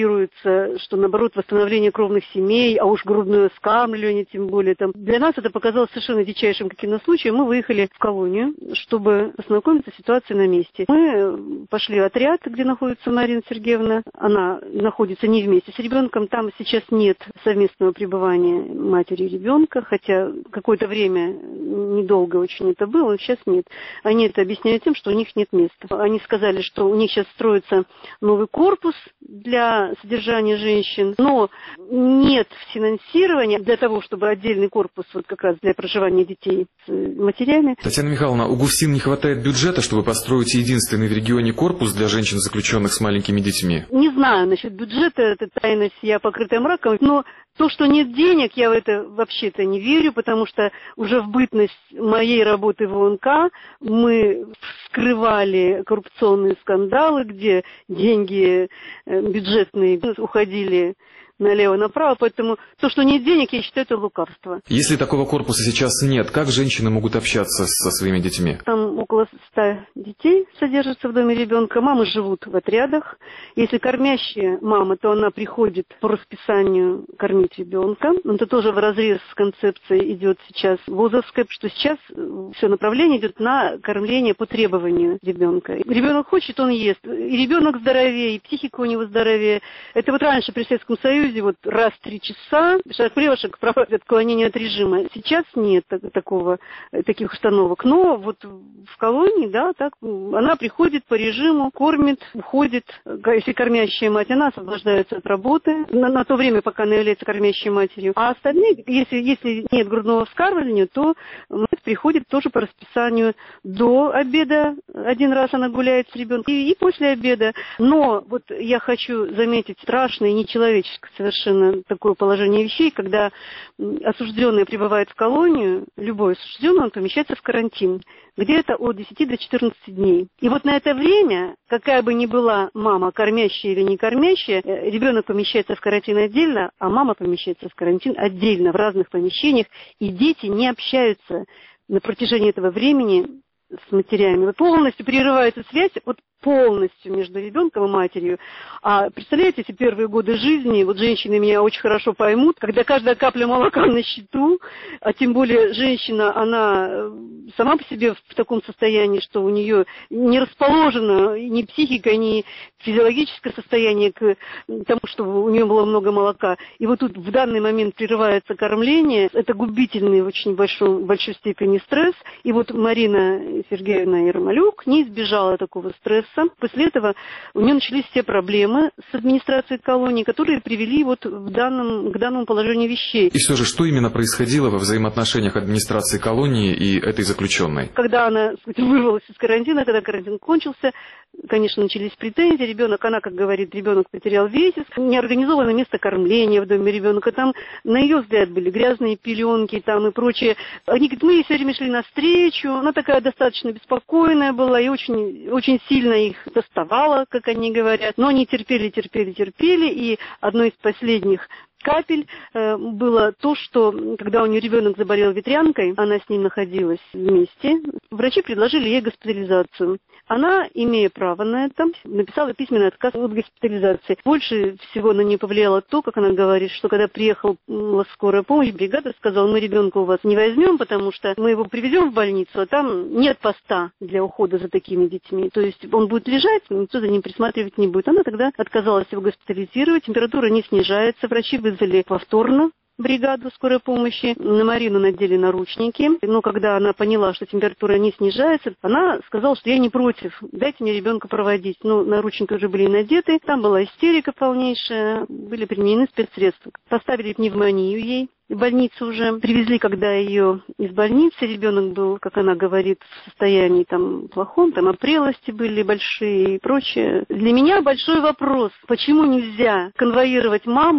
пропагандируется, что, наоборот, восстановление кровных семей, а уж грудное вскармливание, тем более. Там. Для нас это показалось совершенно дичайшим каким-то случаем. Мы выехали в колонию, чтобы ознакомиться с ситуацией на месте. Мы пошли в отряд, где находится Марина Сергеевна. Она находится не вместе с ребенком. Там сейчас нет совместного пребывания матери и ребенка, хотя какое-то время, недолго очень это было, но сейчас нет. Они это объясняют тем, что у них нет места. Они сказали, что у них сейчас строится новый корпус для содержания женщин, но нет финансирования для того, чтобы отдельный корпус вот как раз для проживания детей с матерями. Татьяна Михайловна, у ГУФСИН не хватает бюджета, чтобы построить единственный в регионе корпус для женщин, заключенных с маленькими детьми? Не знаю насчет бюджета, это тайна сия, покрытая мраком, но то, что нет денег, я в это вообще-то не верю, потому что уже в бытность моей работы в ОНК мы вскрывали коррупционные скандалы, где деньги бюджетные уходили налево-направо, поэтому то, что нет денег, я считаю, это лукавство. Если такого корпуса сейчас нет, как женщины могут общаться со своими детьми? Там около ста детей содержатся в доме ребенка. Мамы живут в отрядах. Если кормящая мама, то она приходит по расписанию кормить ребенка. Это тоже вразрез с концепцией идет сейчас ВОЗовская, что сейчас все направление идет на кормление по требованию ребенка. Ребенок хочет, он ест. И ребенок здоровее, и психика у него здоровее. Это вот раньше при Советском Союзе вот раз в три часа шаг-влево, шаг-вправо отклонение от режима. Сейчас нет такого, таких установок. Но вот в колонии, да, так, она приходит по режиму, кормит, уходит. Если кормящая мать, она освобождается от работы на, на то время, пока она является кормящей матерью. А остальные, если, если нет грудного вскармливания, то мать приходит тоже по расписанию до обеда. Один раз она гуляет с ребенком и, и после обеда. Но вот я хочу заметить страшное и нечеловеческое совершенно такое положение вещей, когда осужденный прибывает в колонию, любой осужденный, он помещается в карантин, где-то от десяти до четырнадцати дней. И вот на это время, какая бы ни была мама, кормящая или не кормящая, ребенок помещается в карантин отдельно, а мама помещается в карантин отдельно, в разных помещениях, и дети не общаются на протяжении этого времени с матерями. Полностью прерывается связь, вот полностью между ребенком и матерью. А представляете, эти первые годы жизни, вот женщины меня очень хорошо поймут, когда каждая капля молока на счету, а тем более женщина, она сама по себе в таком состоянии, что у нее не расположена ни психика, ни физиологическое состояние к тому, чтобы у нее было много молока. И вот тут в данный момент прерывается кормление. Это губительный в очень большой, большой степени стресс. И вот Марина Сергеевна Ермолюк не избежала такого стресса. После этого у нее начались все проблемы с администрацией колонии, которые привели вот в данном, к данному положению вещей. И все же, что именно происходило во взаимоотношениях администрации колонии и этой заключенной? Когда она, сказать, вырвалась из карантина, когда карантин кончился, конечно, начались претензии. Ребенок, она, как говорит, ребенок потерял весец. Неорганизованное место кормления в доме ребенка. Там, на ее взгляд, были грязные пеленки там и прочее. Они говорят, мы все время шли навстречу. Она такая достаточно беспокойная была и очень, очень сильно их доставала, как они говорят. Но они терпели, терпели, терпели. И одной из последних капель э, было то, что когда у нее ребенок заболел ветрянкой, она с ним находилась вместе, врачи предложили ей госпитализацию. Она, имея право на это, написала письменный отказ от госпитализации. Больше всего на нее повлияло то, как она говорит, что когда приехала скорая помощь, бригада сказала, мы ребенка у вас не возьмем, потому что мы его привезем в больницу, а там нет поста для ухода за такими детьми. То есть он будет лежать, никто за ним присматривать не будет. Она тогда отказалась его госпитализировать, температура не снижается, врачи вызвали повторно бригаду скорой помощи, на Марину надели наручники. Но когда она поняла, что температура не снижается, она сказала, что я не против, дайте мне ребенка проводить. Но наручники уже были надеты, там была истерика полнейшая, были применены спецсредства. Поставили пневмонию ей. В больницу уже привезли, когда ее из больницы. Ребенок был, как она говорит, в состоянии там плохом, там опрелости были большие и прочее. Для меня большой вопрос, почему нельзя конвоировать маму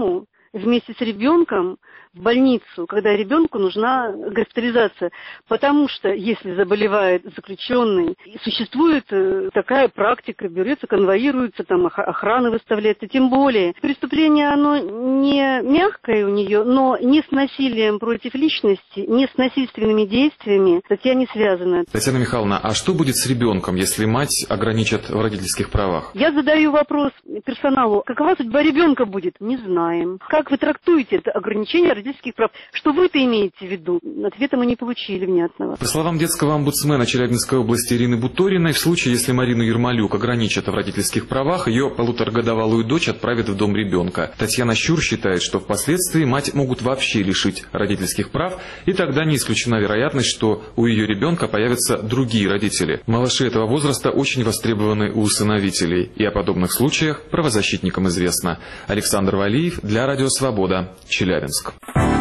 вместе с ребенком в больницу, когда ребенку нужна госпитализация. Потому что если заболевает заключенный, существует такая практика, берется, конвоируется, там охрана выставляется. Тем более преступление, оно не мягкое у нее, но не с насилием против личности, не с насильственными действиями статья не связана. Татьяна Михайловна, а что будет с ребенком, если мать ограничат в родительских правах? Я задаю вопрос персоналу. Какова судьба ребенка будет? Не знаем. Как вы трактуете это ограничение родительских прав? Что вы-то имеете в виду? Ответа мы не получили внятного. По словам детского омбудсмена Челябинской области Ирины Буториной, в случае, если Марину Ермолюк ограничат в родительских правах, ее полуторагодовалую дочь отправят в дом ребенка. Татьяна Щур считает, что впоследствии мать могут вообще лишить родительских прав, и тогда не исключена вероятность, что у ее ребенка появятся другие родители. Малыши этого возраста очень востребованы у усыновителей, и о подобных случаях правозащитникам известно. Александр Валиев для Радио Свобода, Челябинск.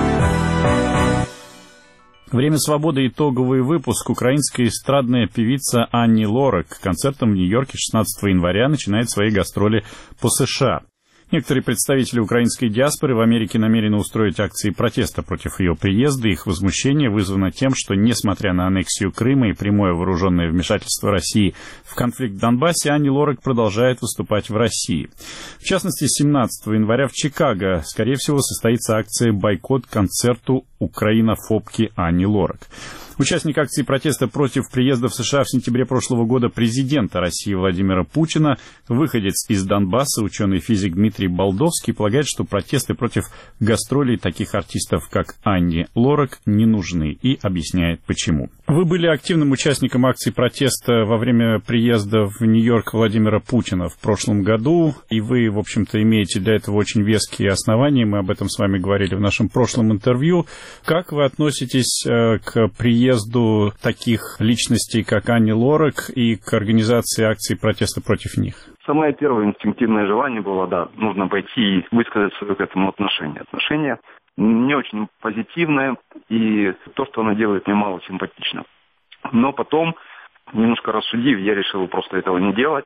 Время свободы. Итоговый выпуск. Украинская эстрадная певица Анни Лорак концертом в Нью-Йорке шестнадцатого января начинает свои гастроли по США. Некоторые представители украинской диаспоры в Америке намерены устроить акции протеста против ее приезда. Их возмущение вызвано тем, что, несмотря на аннексию Крыма и прямое вооруженное вмешательство России в конфликт в Донбассе, Анни Лорак продолжает выступать в России. В частности, семнадцатого января в Чикаго, скорее всего, состоится акция «Бойкот концерту украинофобки Анни Лорак». Участник акции протеста против приезда в США в сентябре прошлого года президента России Владимира Путина, выходец из Донбасса, ученый-физик Дмитрий Болдовский, полагает, что протесты против гастролей таких артистов, как Анни Лорак, не нужны, и объясняет, почему. Вы были активным участником акции протеста во время приезда в Нью-Йорк Владимира Путина в прошлом году, и вы, в общем-то, имеете для этого очень веские основания. Мы об этом с вами говорили в нашем прошлом интервью. Как вы относитесь к приезду таких личностей, как Анни Лорак, и к организации акций протеста против них? Самое первое инстинктивное желание было, да, нужно пойти и высказать свое к этому отношение. Отношение не очень позитивное, и то, что она делает, мне мало симпатично. Но потом, немножко рассудив, я решил просто этого не делать.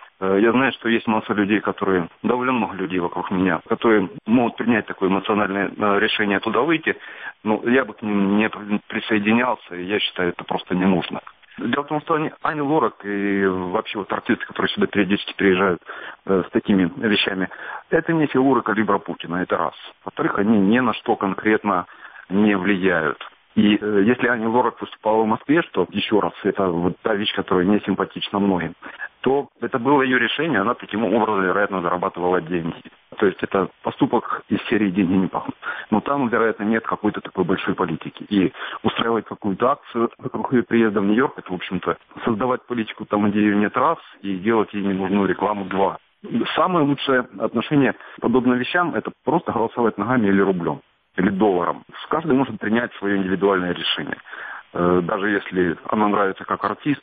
Я знаю, что есть масса людей, которые, довольно много людей вокруг меня, которые могут принять такое эмоциональное решение туда выйти, но я бы к ним не присоединялся, и я считаю, это просто не нужно. Дело в том, что они, Анни Лорак и вообще вот артисты, которые сюда периодически приезжают э, с такими вещами, это не фигуры калибра Путина, это раз. Во-вторых, они ни на что конкретно не влияют. И э, если Анни Лорак выступала в Москве, что, еще раз, это вот та вещь, которая не симпатична многим, то это было ее решение, она таким образом, вероятно, зарабатывала деньги. То есть это поступок из серии «Деньги не пахнут». Но там, вероятно, нет какой-то такой большой политики. И устраивать какую-то акцию вокруг ее приезда в Нью-Йорк, это, в общем-то, создавать политику там, где ее нет, раз, и делать ей ненужную рекламу, два. Самое лучшее отношение к подобным вещам – это просто голосовать ногами или рублем, или долларом. Каждый может принять свое индивидуальное решение. Даже если она нравится как артист,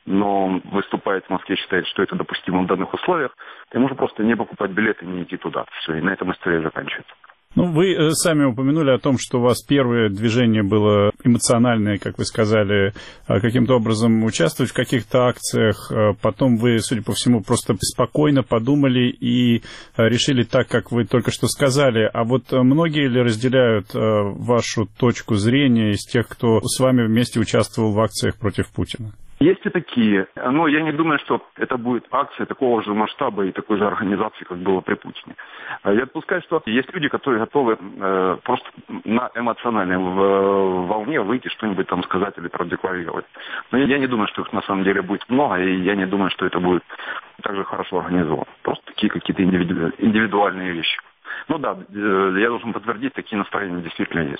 но выступает в Москве, считает, что это допустимо в данных условиях, ты можешь просто не покупать билеты и не идти туда. Все, и на этом история заканчивается. Ну, вы сами упомянули о том, что у вас первое движение было эмоциональное, как вы сказали, каким-то образом участвовать в каких-то акциях. Потом вы, судя по всему, просто спокойно подумали и решили так, как вы только что сказали. А вот многие ли разделяют вашу точку зрения из тех, кто с вами вместе участвовал в акциях против Путина? Есть и такие, но я не думаю, что это будет акция такого же масштаба и такой же организации, как было при Путине. Я допускаю, что есть люди, которые готовы э, просто на эмоциональной волне выйти, что-нибудь там сказать или продекларировать. Но я не думаю, что их на самом деле будет много, и я не думаю, что это будет также хорошо организовано. Просто такие какие-то индивидуальные вещи. Ну да, я должен подтвердить, такие настроения действительно есть.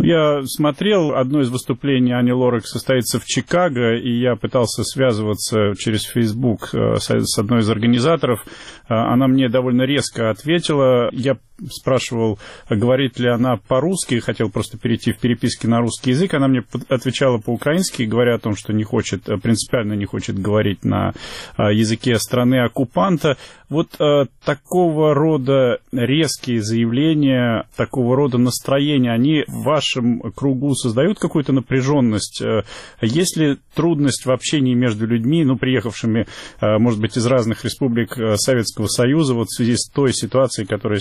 Я смотрел, одно из выступлений Анни Лорак состоится в Чикаго, и я пытался связываться через Facebook с одной из организаторов. Она мне довольно резко ответила. Я спрашивал, говорит ли она по-русски, хотел просто перейти в переписке на русский язык. Она мне отвечала по-украински, говоря о том, что не хочет, принципиально не хочет говорить на языке страны-оккупанта. Вот такого рода резкие заявления, такого рода настроения, они в вашем кругу создают какую-то напряженность? Есть ли трудность в общении между людьми, ну, приехавшими, может быть, из разных республик Советского Союза, вот в связи с той ситуацией, которая сейчас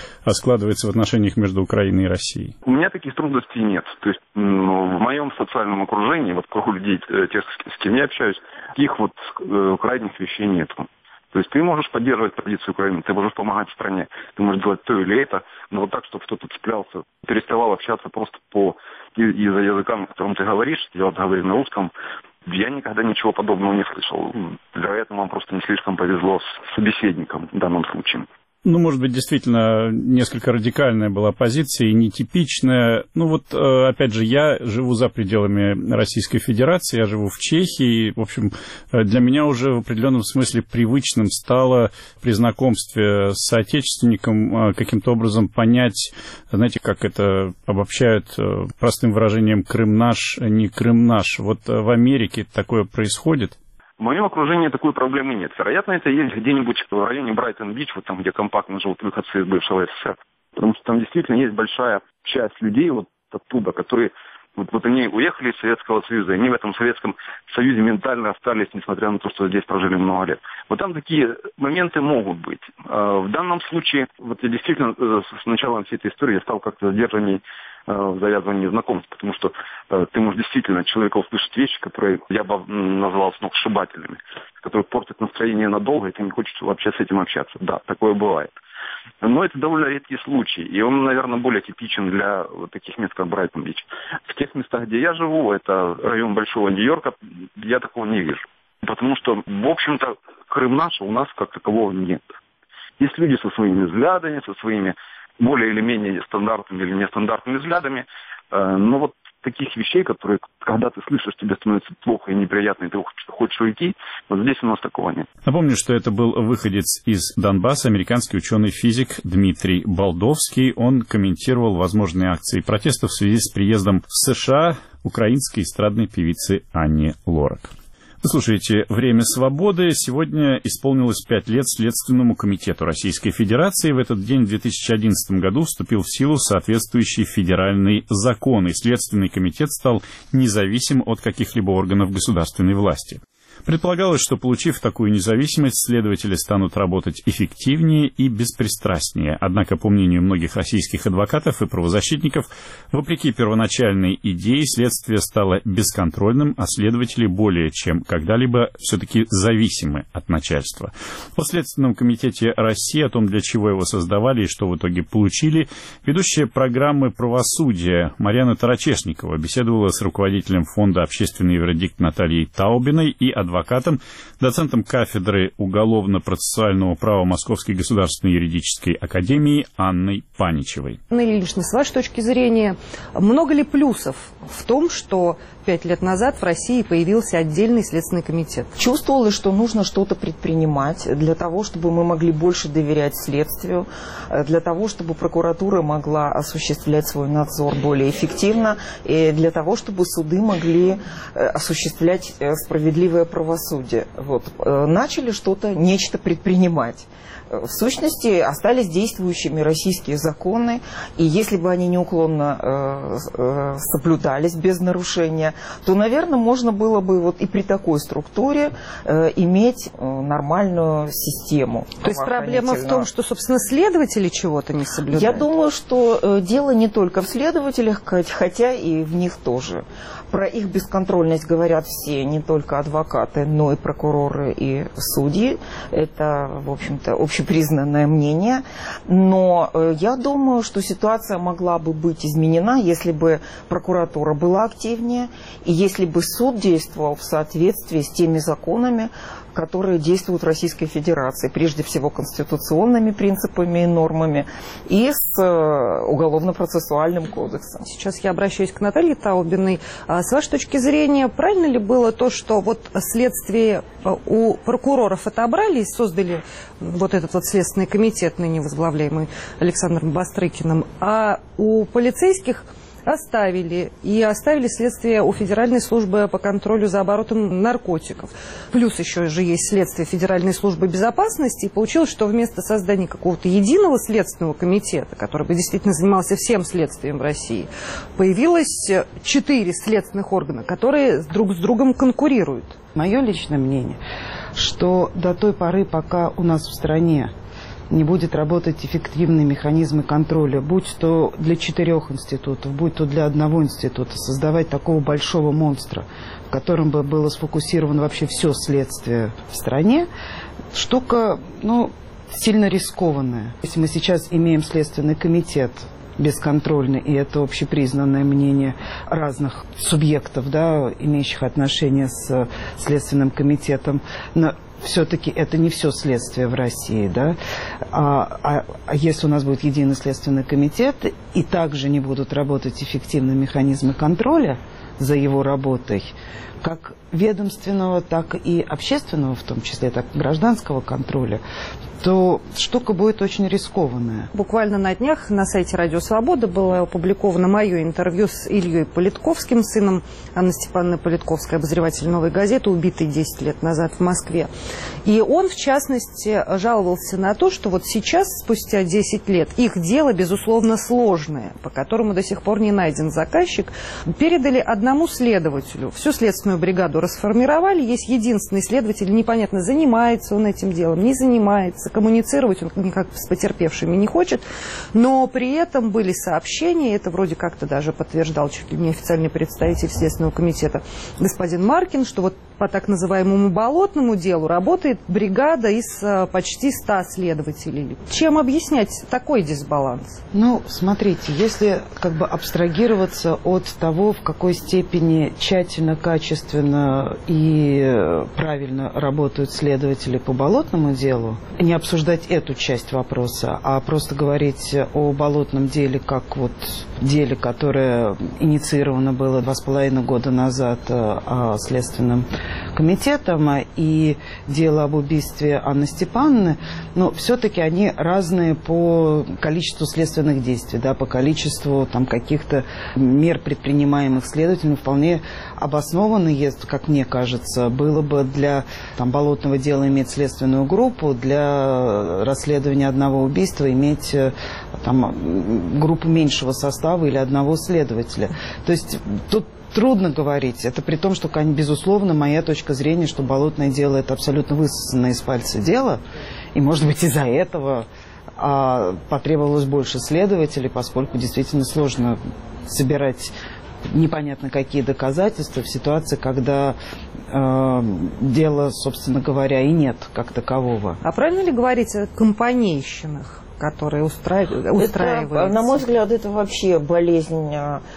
складывается в отношениях между Украиной и Россией? У меня таких трудностей нет. То есть ну, в моем социальном окружении, вот кругу людей, тех, с кем я общаюсь, таких вот э, крайних вещей нет. То есть ты можешь поддерживать позицию Украины, ты можешь помогать стране, ты можешь делать то или это, но вот так, чтобы кто-то цеплялся, переставал общаться просто по из-за языка, на котором ты говоришь, я вот говорю на русском, я никогда ничего подобного не слышал. Вероятно, вам просто не слишком повезло с собеседником в данном случае. Ну, может быть, действительно, несколько радикальная была позиция и нетипичная. Ну, вот, опять же, я живу за пределами Российской Федерации, я живу в Чехии. В общем, для меня уже в определенном смысле привычным стало при знакомстве с соотечественником каким-то образом понять, знаете, как это обобщают простым выражением «Крым наш, не Крым наш». Вот в Америке такое происходит? В моем окружении такой проблемы нет. Вероятно, это есть где-нибудь в районе Брайтон-Бич, вот там, где компактно живут выходцы из бывшего СССР. Потому что там действительно есть большая часть людей вот оттуда, которые вот, вот они уехали из Советского Союза, и они в этом Советском Союзе ментально остались, несмотря на то, что здесь прожили много лет. Вот там такие моменты могут быть. В данном случае, вот я действительно с началом всей этой истории я стал как-то сдержанней в завязывании знакомств, потому что э, ты можешь действительно человека услышать вещи, которые я бы назвал сногсшибательными, которые портят настроение надолго, и ты не хочешь вообще с этим общаться. Да, такое бывает. Но это довольно редкий случай, и он, наверное, более типичен для вот таких мест, как Брайтон-Бич. В тех местах, где я живу, это район Большого Нью-Йорка, я такого не вижу. Потому что, в общем-то, Крым наш у нас как такового нет. Есть люди со своими взглядами, со своими более или менее стандартными или нестандартными взглядами, но вот таких вещей, которые, когда ты слышишь, тебе становится плохо и неприятно, и ты хочешь уйти, вот здесь у нас такого нет. Напомню, что это был выходец из Донбасса, американский ученый-физик Дмитрий Болдовский. Он комментировал возможные акции протеста в связи с приездом в США украинской эстрадной певицы Анни Лорак. Вы слушаете «Время свободы». Сегодня исполнилось пять лет Следственному комитету Российской Федерации. В этот день, в две тысячи одиннадцатом году, вступил в силу соответствующий федеральный закон, и Следственный комитет стал независим от каких-либо органов государственной власти. Предполагалось, что, получив такую независимость, следователи станут работать эффективнее и беспристрастнее. Однако, по мнению многих российских адвокатов и правозащитников, вопреки первоначальной идее, следствие стало бесконтрольным, а следователи более чем когда-либо все-таки зависимы от начальства. О Следственном комитете России, о том, для чего его создавали и что в итоге получили, ведущая программы «Правосудие» Марьяна Тарачешникова беседовала с руководителем фонда «Общественный вердикт» Натальей Таубиной и адвокатом, доцентом кафедры уголовно-процессуального права Московской государственной юридической академии Анной Паничевой. Анна Ильинична, с вашей точки зрения, много ли плюсов в том, что пять лет назад в России появился отдельный Следственный комитет? Чувствовалось, что нужно что-то предпринимать для того, чтобы мы могли больше доверять следствию, для того, чтобы прокуратура могла осуществлять свой надзор более эффективно, и для того, чтобы суды могли осуществлять справедливое правосудие. Вот. Начали что-то, нечто предпринимать. В сущности, остались действующими российские законы, и если бы они неуклонно э, э, соблюдались без нарушения, то, наверное, можно было бы вот и при такой структуре э, иметь э, нормальную систему. То есть проблема в том, что, собственно, следователи чего-то не соблюдают? Я думаю, что э, дело не только в следователях, хотя и в них тоже. Про их бесконтрольность говорят все, не только адвокаты, но и прокуроры и судьи. Это, в общем-то, общепризнанное мнение. Но э, я думаю, что ситуация могла бы быть изменена, если бы прокуратура была активнее, и если бы суд действовал в соответствии с теми законами, которые действуют в Российской Федерации, прежде всего конституционными принципами и нормами, и с уголовно-процессуальным кодексом. Сейчас я обращаюсь к Наталье Таубиной. С вашей точки зрения, правильно ли было то, что вот следствие у прокуроров отобрали и создали вот этот вот Следственный комитет, ныне возглавляемый Александром Бастрыкиным, а у полицейских оставили, и оставили следствие у Федеральной службы по контролю за оборотом наркотиков. Плюс еще же есть следствие Федеральной службы безопасности, и получилось, что вместо создания какого-то единого следственного комитета, который бы действительно занимался всем следствием в России, появилось четыре следственных органа, которые друг с другом конкурируют. Мое личное мнение, что до той поры, пока у нас в стране не будет работать эффективные механизмы контроля, будь то для четырех институтов, будь то для одного института, создавать такого большого монстра, в котором бы было сфокусировано вообще все следствие в стране, штука, ну, сильно рискованная. Если мы сейчас имеем Следственный комитет бесконтрольный, и это общепризнанное мнение разных субъектов, да, имеющих отношение с Следственным комитетом, но все-таки это не все следствие в России, да, а, а, а если у нас будет единый Следственный комитет, и также не будут работать эффективные механизмы контроля за его работой, как ведомственного, так и общественного, в том числе, так и гражданского контроля, то штука будет очень рискованная. Буквально на днях на сайте «Радио Свобода» было опубликовано мое интервью с Ильей Политковским, сыном Анны Степановны Политковской, обозреватель «Новой газеты», убитый десять лет назад в Москве. И он, в частности, жаловался на то, что вот сейчас, спустя десять лет, их дело, безусловно, сложное, по которому до сих пор не найден заказчик, передали одному следователю. Всю следственную бригаду расформировали, есть единственный следователь, непонятно, занимается он этим делом, не занимается, коммуницировать он никак с потерпевшими не хочет, но при этом были сообщения, это вроде как-то даже подтверждал чуть ли не официальный представитель Следственного комитета господин Маркин, что вот по так называемому болотному делу работает бригада из почти ста следователей. Чем объяснять такой дисбаланс? Ну, смотрите, если как бы абстрагироваться от того, в какой степени тщательно, качественно и правильно работают следователи по болотному делу, не обсуждать эту часть вопроса, а просто говорить о болотном деле как вот деле, которое инициировано было два с половиной года назад Следственным комитетом, и дело об убийстве Анны Степановны, но все-таки они разные по количеству следственных действий, да, по количеству там каких-то мер, предпринимаемых следователями, вполне обоснованно, как мне кажется, было бы для там, болотного дела иметь следственную группу, для расследования одного убийства иметь там, группу меньшего состава или одного следователя. То есть тут трудно говорить. Это при том, что, безусловно, моя точка зрения, что болотное дело – это абсолютно высосанное из пальца дело. И, может быть, из-за этого а, потребовалось больше следователей, поскольку действительно сложно собирать непонятно какие доказательства в ситуации, когда э, дела, собственно говоря, и нет как такового. А правильно ли говорить о компанейщинах, которые устраиваются? Это, на мой взгляд, это вообще болезнь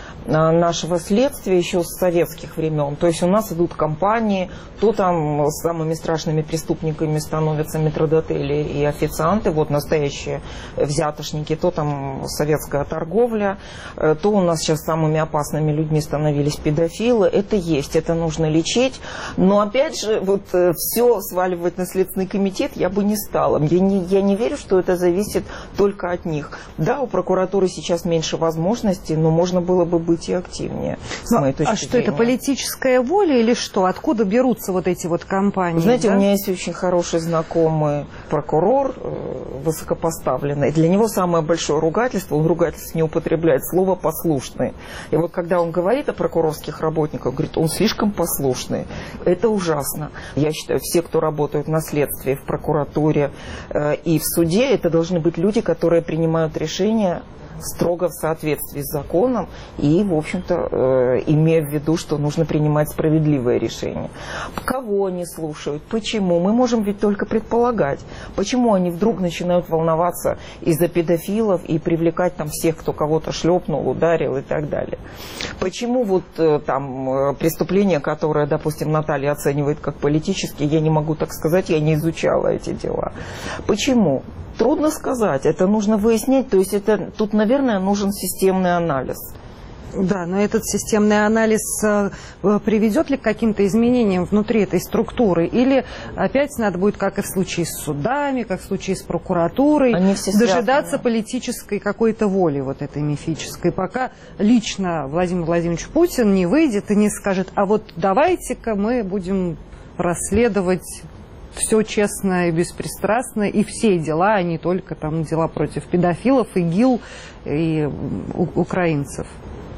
нашего следствия еще с советских времен. То есть у нас идут кампании, то там самыми страшными преступниками становятся метрдотели и официанты, вот настоящие взятошники, то там советская торговля, то у нас сейчас самыми опасными людьми становились педофилы. Это есть, это нужно лечить. Но опять же, вот все сваливать на Следственный комитет я бы не стала. Я не, я не верю, что это зависит только от них. Да, у прокуратуры сейчас меньше возможностей, но можно было бы быть и активнее, с но, моей точки а что зрения. это, политическая воля или что? Откуда берутся вот эти вот компании? Знаете, да? у меня есть очень хороший знакомый прокурор, высокопоставленный. Для него самое большое ругательство, он ругательство не употребляет, слово «послушный». И вот когда он говорит о прокурорских работниках, говорит, он слишком послушный. Это ужасно. Я считаю, все, кто работают на следствии, в прокуратуре э, и в суде, это должны быть люди, которые принимают решения строго в соответствии с законом и, в общем-то, э, имея в виду, что нужно принимать справедливое решение. Кого они слушают? Почему? Мы можем ведь только предполагать. Почему они вдруг начинают волноваться из-за педофилов и привлекать там всех, кто кого-то шлепнул, ударил и так далее? Почему вот э, там э, преступление, которое, допустим, Наталья оценивает как политические, я не могу так сказать, я не изучала эти дела. Почему? Трудно сказать, это нужно выяснять, то есть это, тут, наверное, нужен системный анализ. Да, но этот системный анализ э, приведет ли к каким-то изменениям внутри этой структуры? Или опять надо будет, как и в случае с судами, как в случае с прокуратурой, дожидаться связаны. Политической какой-то воли, вот этой мифической, пока лично Владимир Владимирович Путин не выйдет и не скажет, а вот давайте-ка мы будем расследовать все честно и беспристрастно, и все дела, а не только там дела против педофилов, ИГИЛ и украинцев.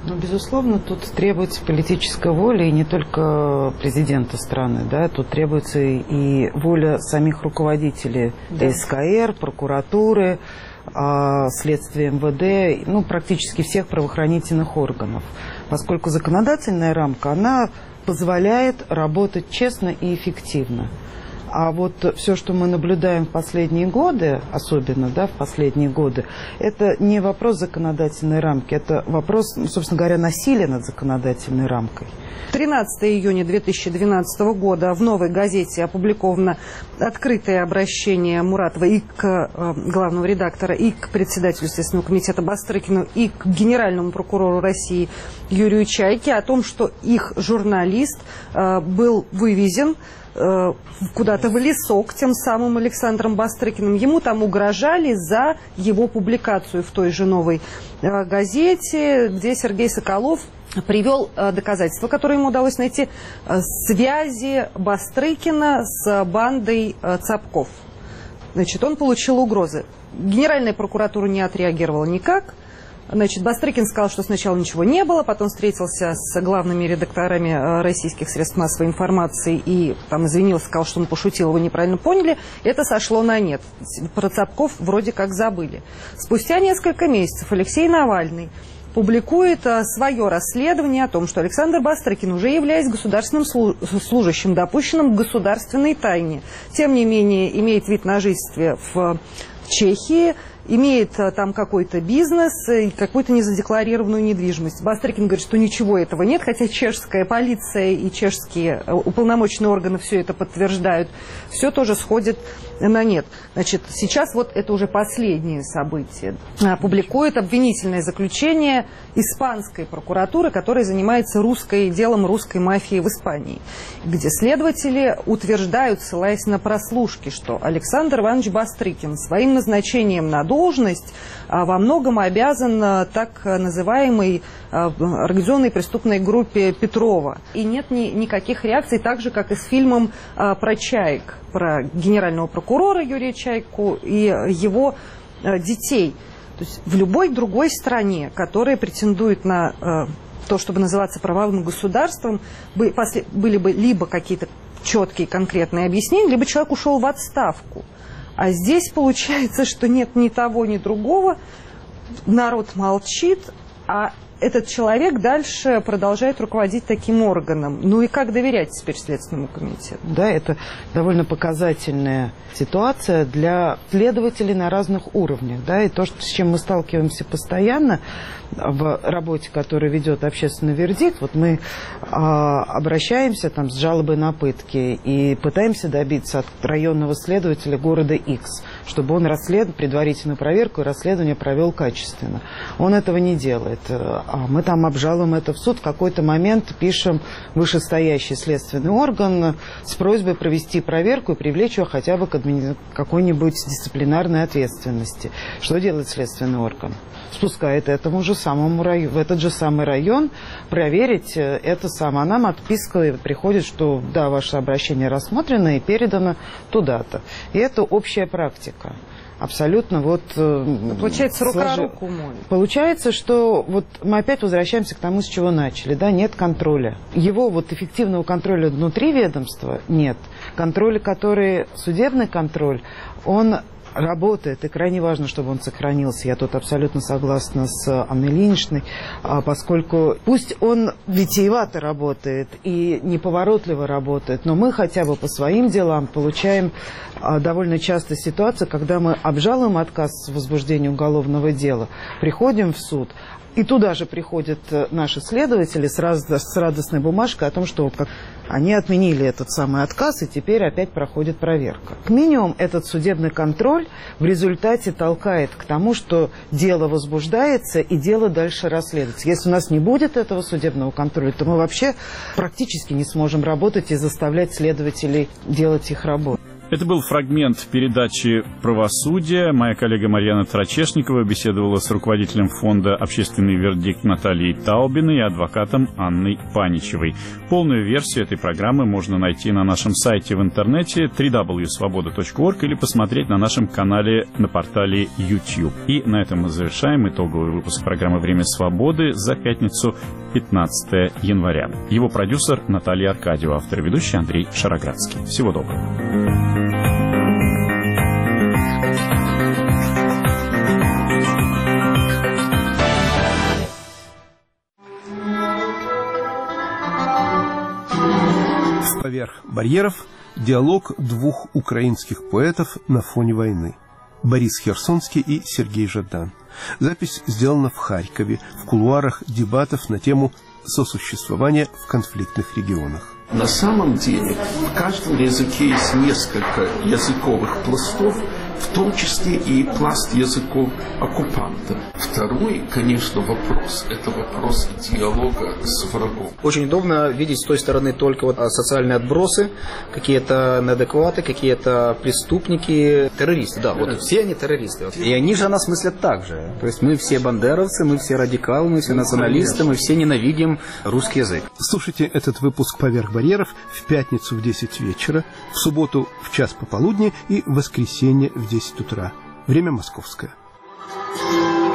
Ну, безусловно, тут требуется политическая воля, и не только президента страны, да, тут требуется и воля самих руководителей, да. СКР, прокуратуры, следствия эм вэ дэ, ну, практически всех правоохранительных органов. Поскольку законодательная рамка, она позволяет работать честно и эффективно. А вот все, что мы наблюдаем в последние годы, особенно, да, в последние годы, это не вопрос законодательной рамки, это вопрос, собственно говоря, насилия над законодательной рамкой. тринадцатого июня две тысячи двенадцатого года в «Новой газете» опубликовано открытое обращение Муратова и к э, главному редактору, и к председателю Следственного комитета Бастрыкину, и к генеральному прокурору России Юрию Чайке о том, что их журналист э, был вывезен э, куда-то в лесок тем самым Александром Бастрыкиным. Ему там угрожали за его публикацию в той же «Новой э, газете», где Сергей Соколов привел э, доказательства, которые ему удалось найти, э, связи Бастрыкина с бандой э, Цапков. Значит, он получил угрозы. Генеральная прокуратура не отреагировала никак. Значит, Бастрыкин сказал, что сначала ничего не было, потом встретился с главными редакторами э, российских средств массовой информации и там извинился, сказал, что он пошутил, вы неправильно поняли. Это сошло на нет. Про Цапков вроде как забыли. Спустя несколько месяцев Алексей Навальный публикует а, свое расследование о том, что Александр Бастрыкин, уже являясь государственным служащим, допущенным к государственной тайне, тем не менее имеет вид на жительстве в Чехии, имеет а, там какой-то бизнес и какую-то незадекларированную недвижимость. Бастрыкин говорит, что ничего этого нет, хотя чешская полиция и чешские а, уполномоченные органы все это подтверждают. Все тоже сходит на нет. Значит, сейчас вот это уже последние события. А, публикует обвинительное заключение испанской прокуратуры, которая занимается русской, делом русской мафии в Испании, где следователи утверждают, ссылаясь на прослушки, что Александр Иванович Бастрыкин своим назначением на должность а, во многом обязан а, так называемой а, организованной преступной группе Петрова. И нет ни, никаких реакций, так же, как и с фильмом а, про чаек, про генерального прокурора Юрия Чайку и его а, детей. То есть в любой другой стране, которая претендует на а, то, чтобы называться правовым государством, были, после, были бы либо какие-то четкие конкретные объяснения, либо человек ушел в отставку. А здесь получается, что нет ни того, ни другого, народ молчит, а этот человек дальше продолжает руководить таким органом. Ну и как доверять теперь Следственному комитету? Да, это довольно показательная ситуация для следователей на разных уровнях. Да, и то, с чем мы сталкиваемся постоянно в работе, которую ведет общественный вердикт, вот мы а, обращаемся там с жалобой на пытки и пытаемся добиться от районного следователя города X, чтобы он расслед... предварительную проверку и расследование провел качественно. Он этого не делает. А мы там обжалуем это в суд, в какой-то момент пишем вышестоящий следственный орган с просьбой провести проверку и привлечь его хотя бы к адми... какой-нибудь дисциплинарной ответственности. Что делает следственный орган? Спускает этому же самому району, в этот же самый район проверить это самое. А нам отписка приходит, что да, ваше обращение рассмотрено и передано туда-то. И это общая практика. Абсолютно вот... Получается, рука сложи... руку моет. Получается, что вот мы опять возвращаемся к тому, с чего начали. Да, нет контроля. Его вот эффективного контроля внутри ведомства нет. Контроль, который... Судебный контроль, он работает, и крайне важно, чтобы он сохранился. Я тут абсолютно согласна с Анной Ильиничной, поскольку пусть он витиевато работает и неповоротливо работает, но мы хотя бы по своим делам получаем довольно часто ситуацию, когда мы обжалуем отказ в возбуждении уголовного дела, приходим в суд, и туда же приходят наши следователи с, раз, с радостной бумажкой о том, что они отменили этот самый отказ, и теперь опять проходит проверка. К минимуму этот судебный контроль в результате толкает к тому, что дело возбуждается и дело дальше расследуется. Если у нас не будет этого судебного контроля, то мы вообще практически не сможем работать и заставлять следователей делать их работу. Это был фрагмент передачи «Правосудие». Моя коллега Марьяна Трачешникова беседовала с руководителем фонда «Общественный вердикт» Натальей Таубиной и адвокатом Анной Паничевой. Полную версию этой программы можно найти на нашем сайте в интернете дабл ю дабл ю дабл ю точка свобода точка орг или посмотреть на нашем канале на портале YouTube. И на этом мы завершаем итоговый выпуск программы «Время свободы» за пятницу, пятнадцатое января. Его продюсер Наталья Аркадьева, автор и ведущий Андрей Шароградский. Всего доброго. «Поверх барьеров» – диалог двух украинских поэтов на фоне войны. Борис Херсонский и Сергей Жадан. Запись сделана в Харькове, в кулуарах дебатов на тему сосуществования в конфликтных регионах. На самом деле в каждом языке есть несколько языковых пластов, в том числе и пласт языков оккупанта. Второй, конечно, вопрос – это вопрос диалога с врагом. Очень удобно видеть с той стороны только вот социальные отбросы, какие-то неадекваты, какие-то преступники, террористы. Да, вот все они террористы. И они же нас мыслят так же. То есть мы все бандеровцы, мы все радикалы, мы все националисты, мы все ненавидим русский язык. Слушайте этот выпуск «Поверх барьеров» в пятницу в десять вечера, в субботу в час пополудни и в воскресенье в десять утра. Время московское.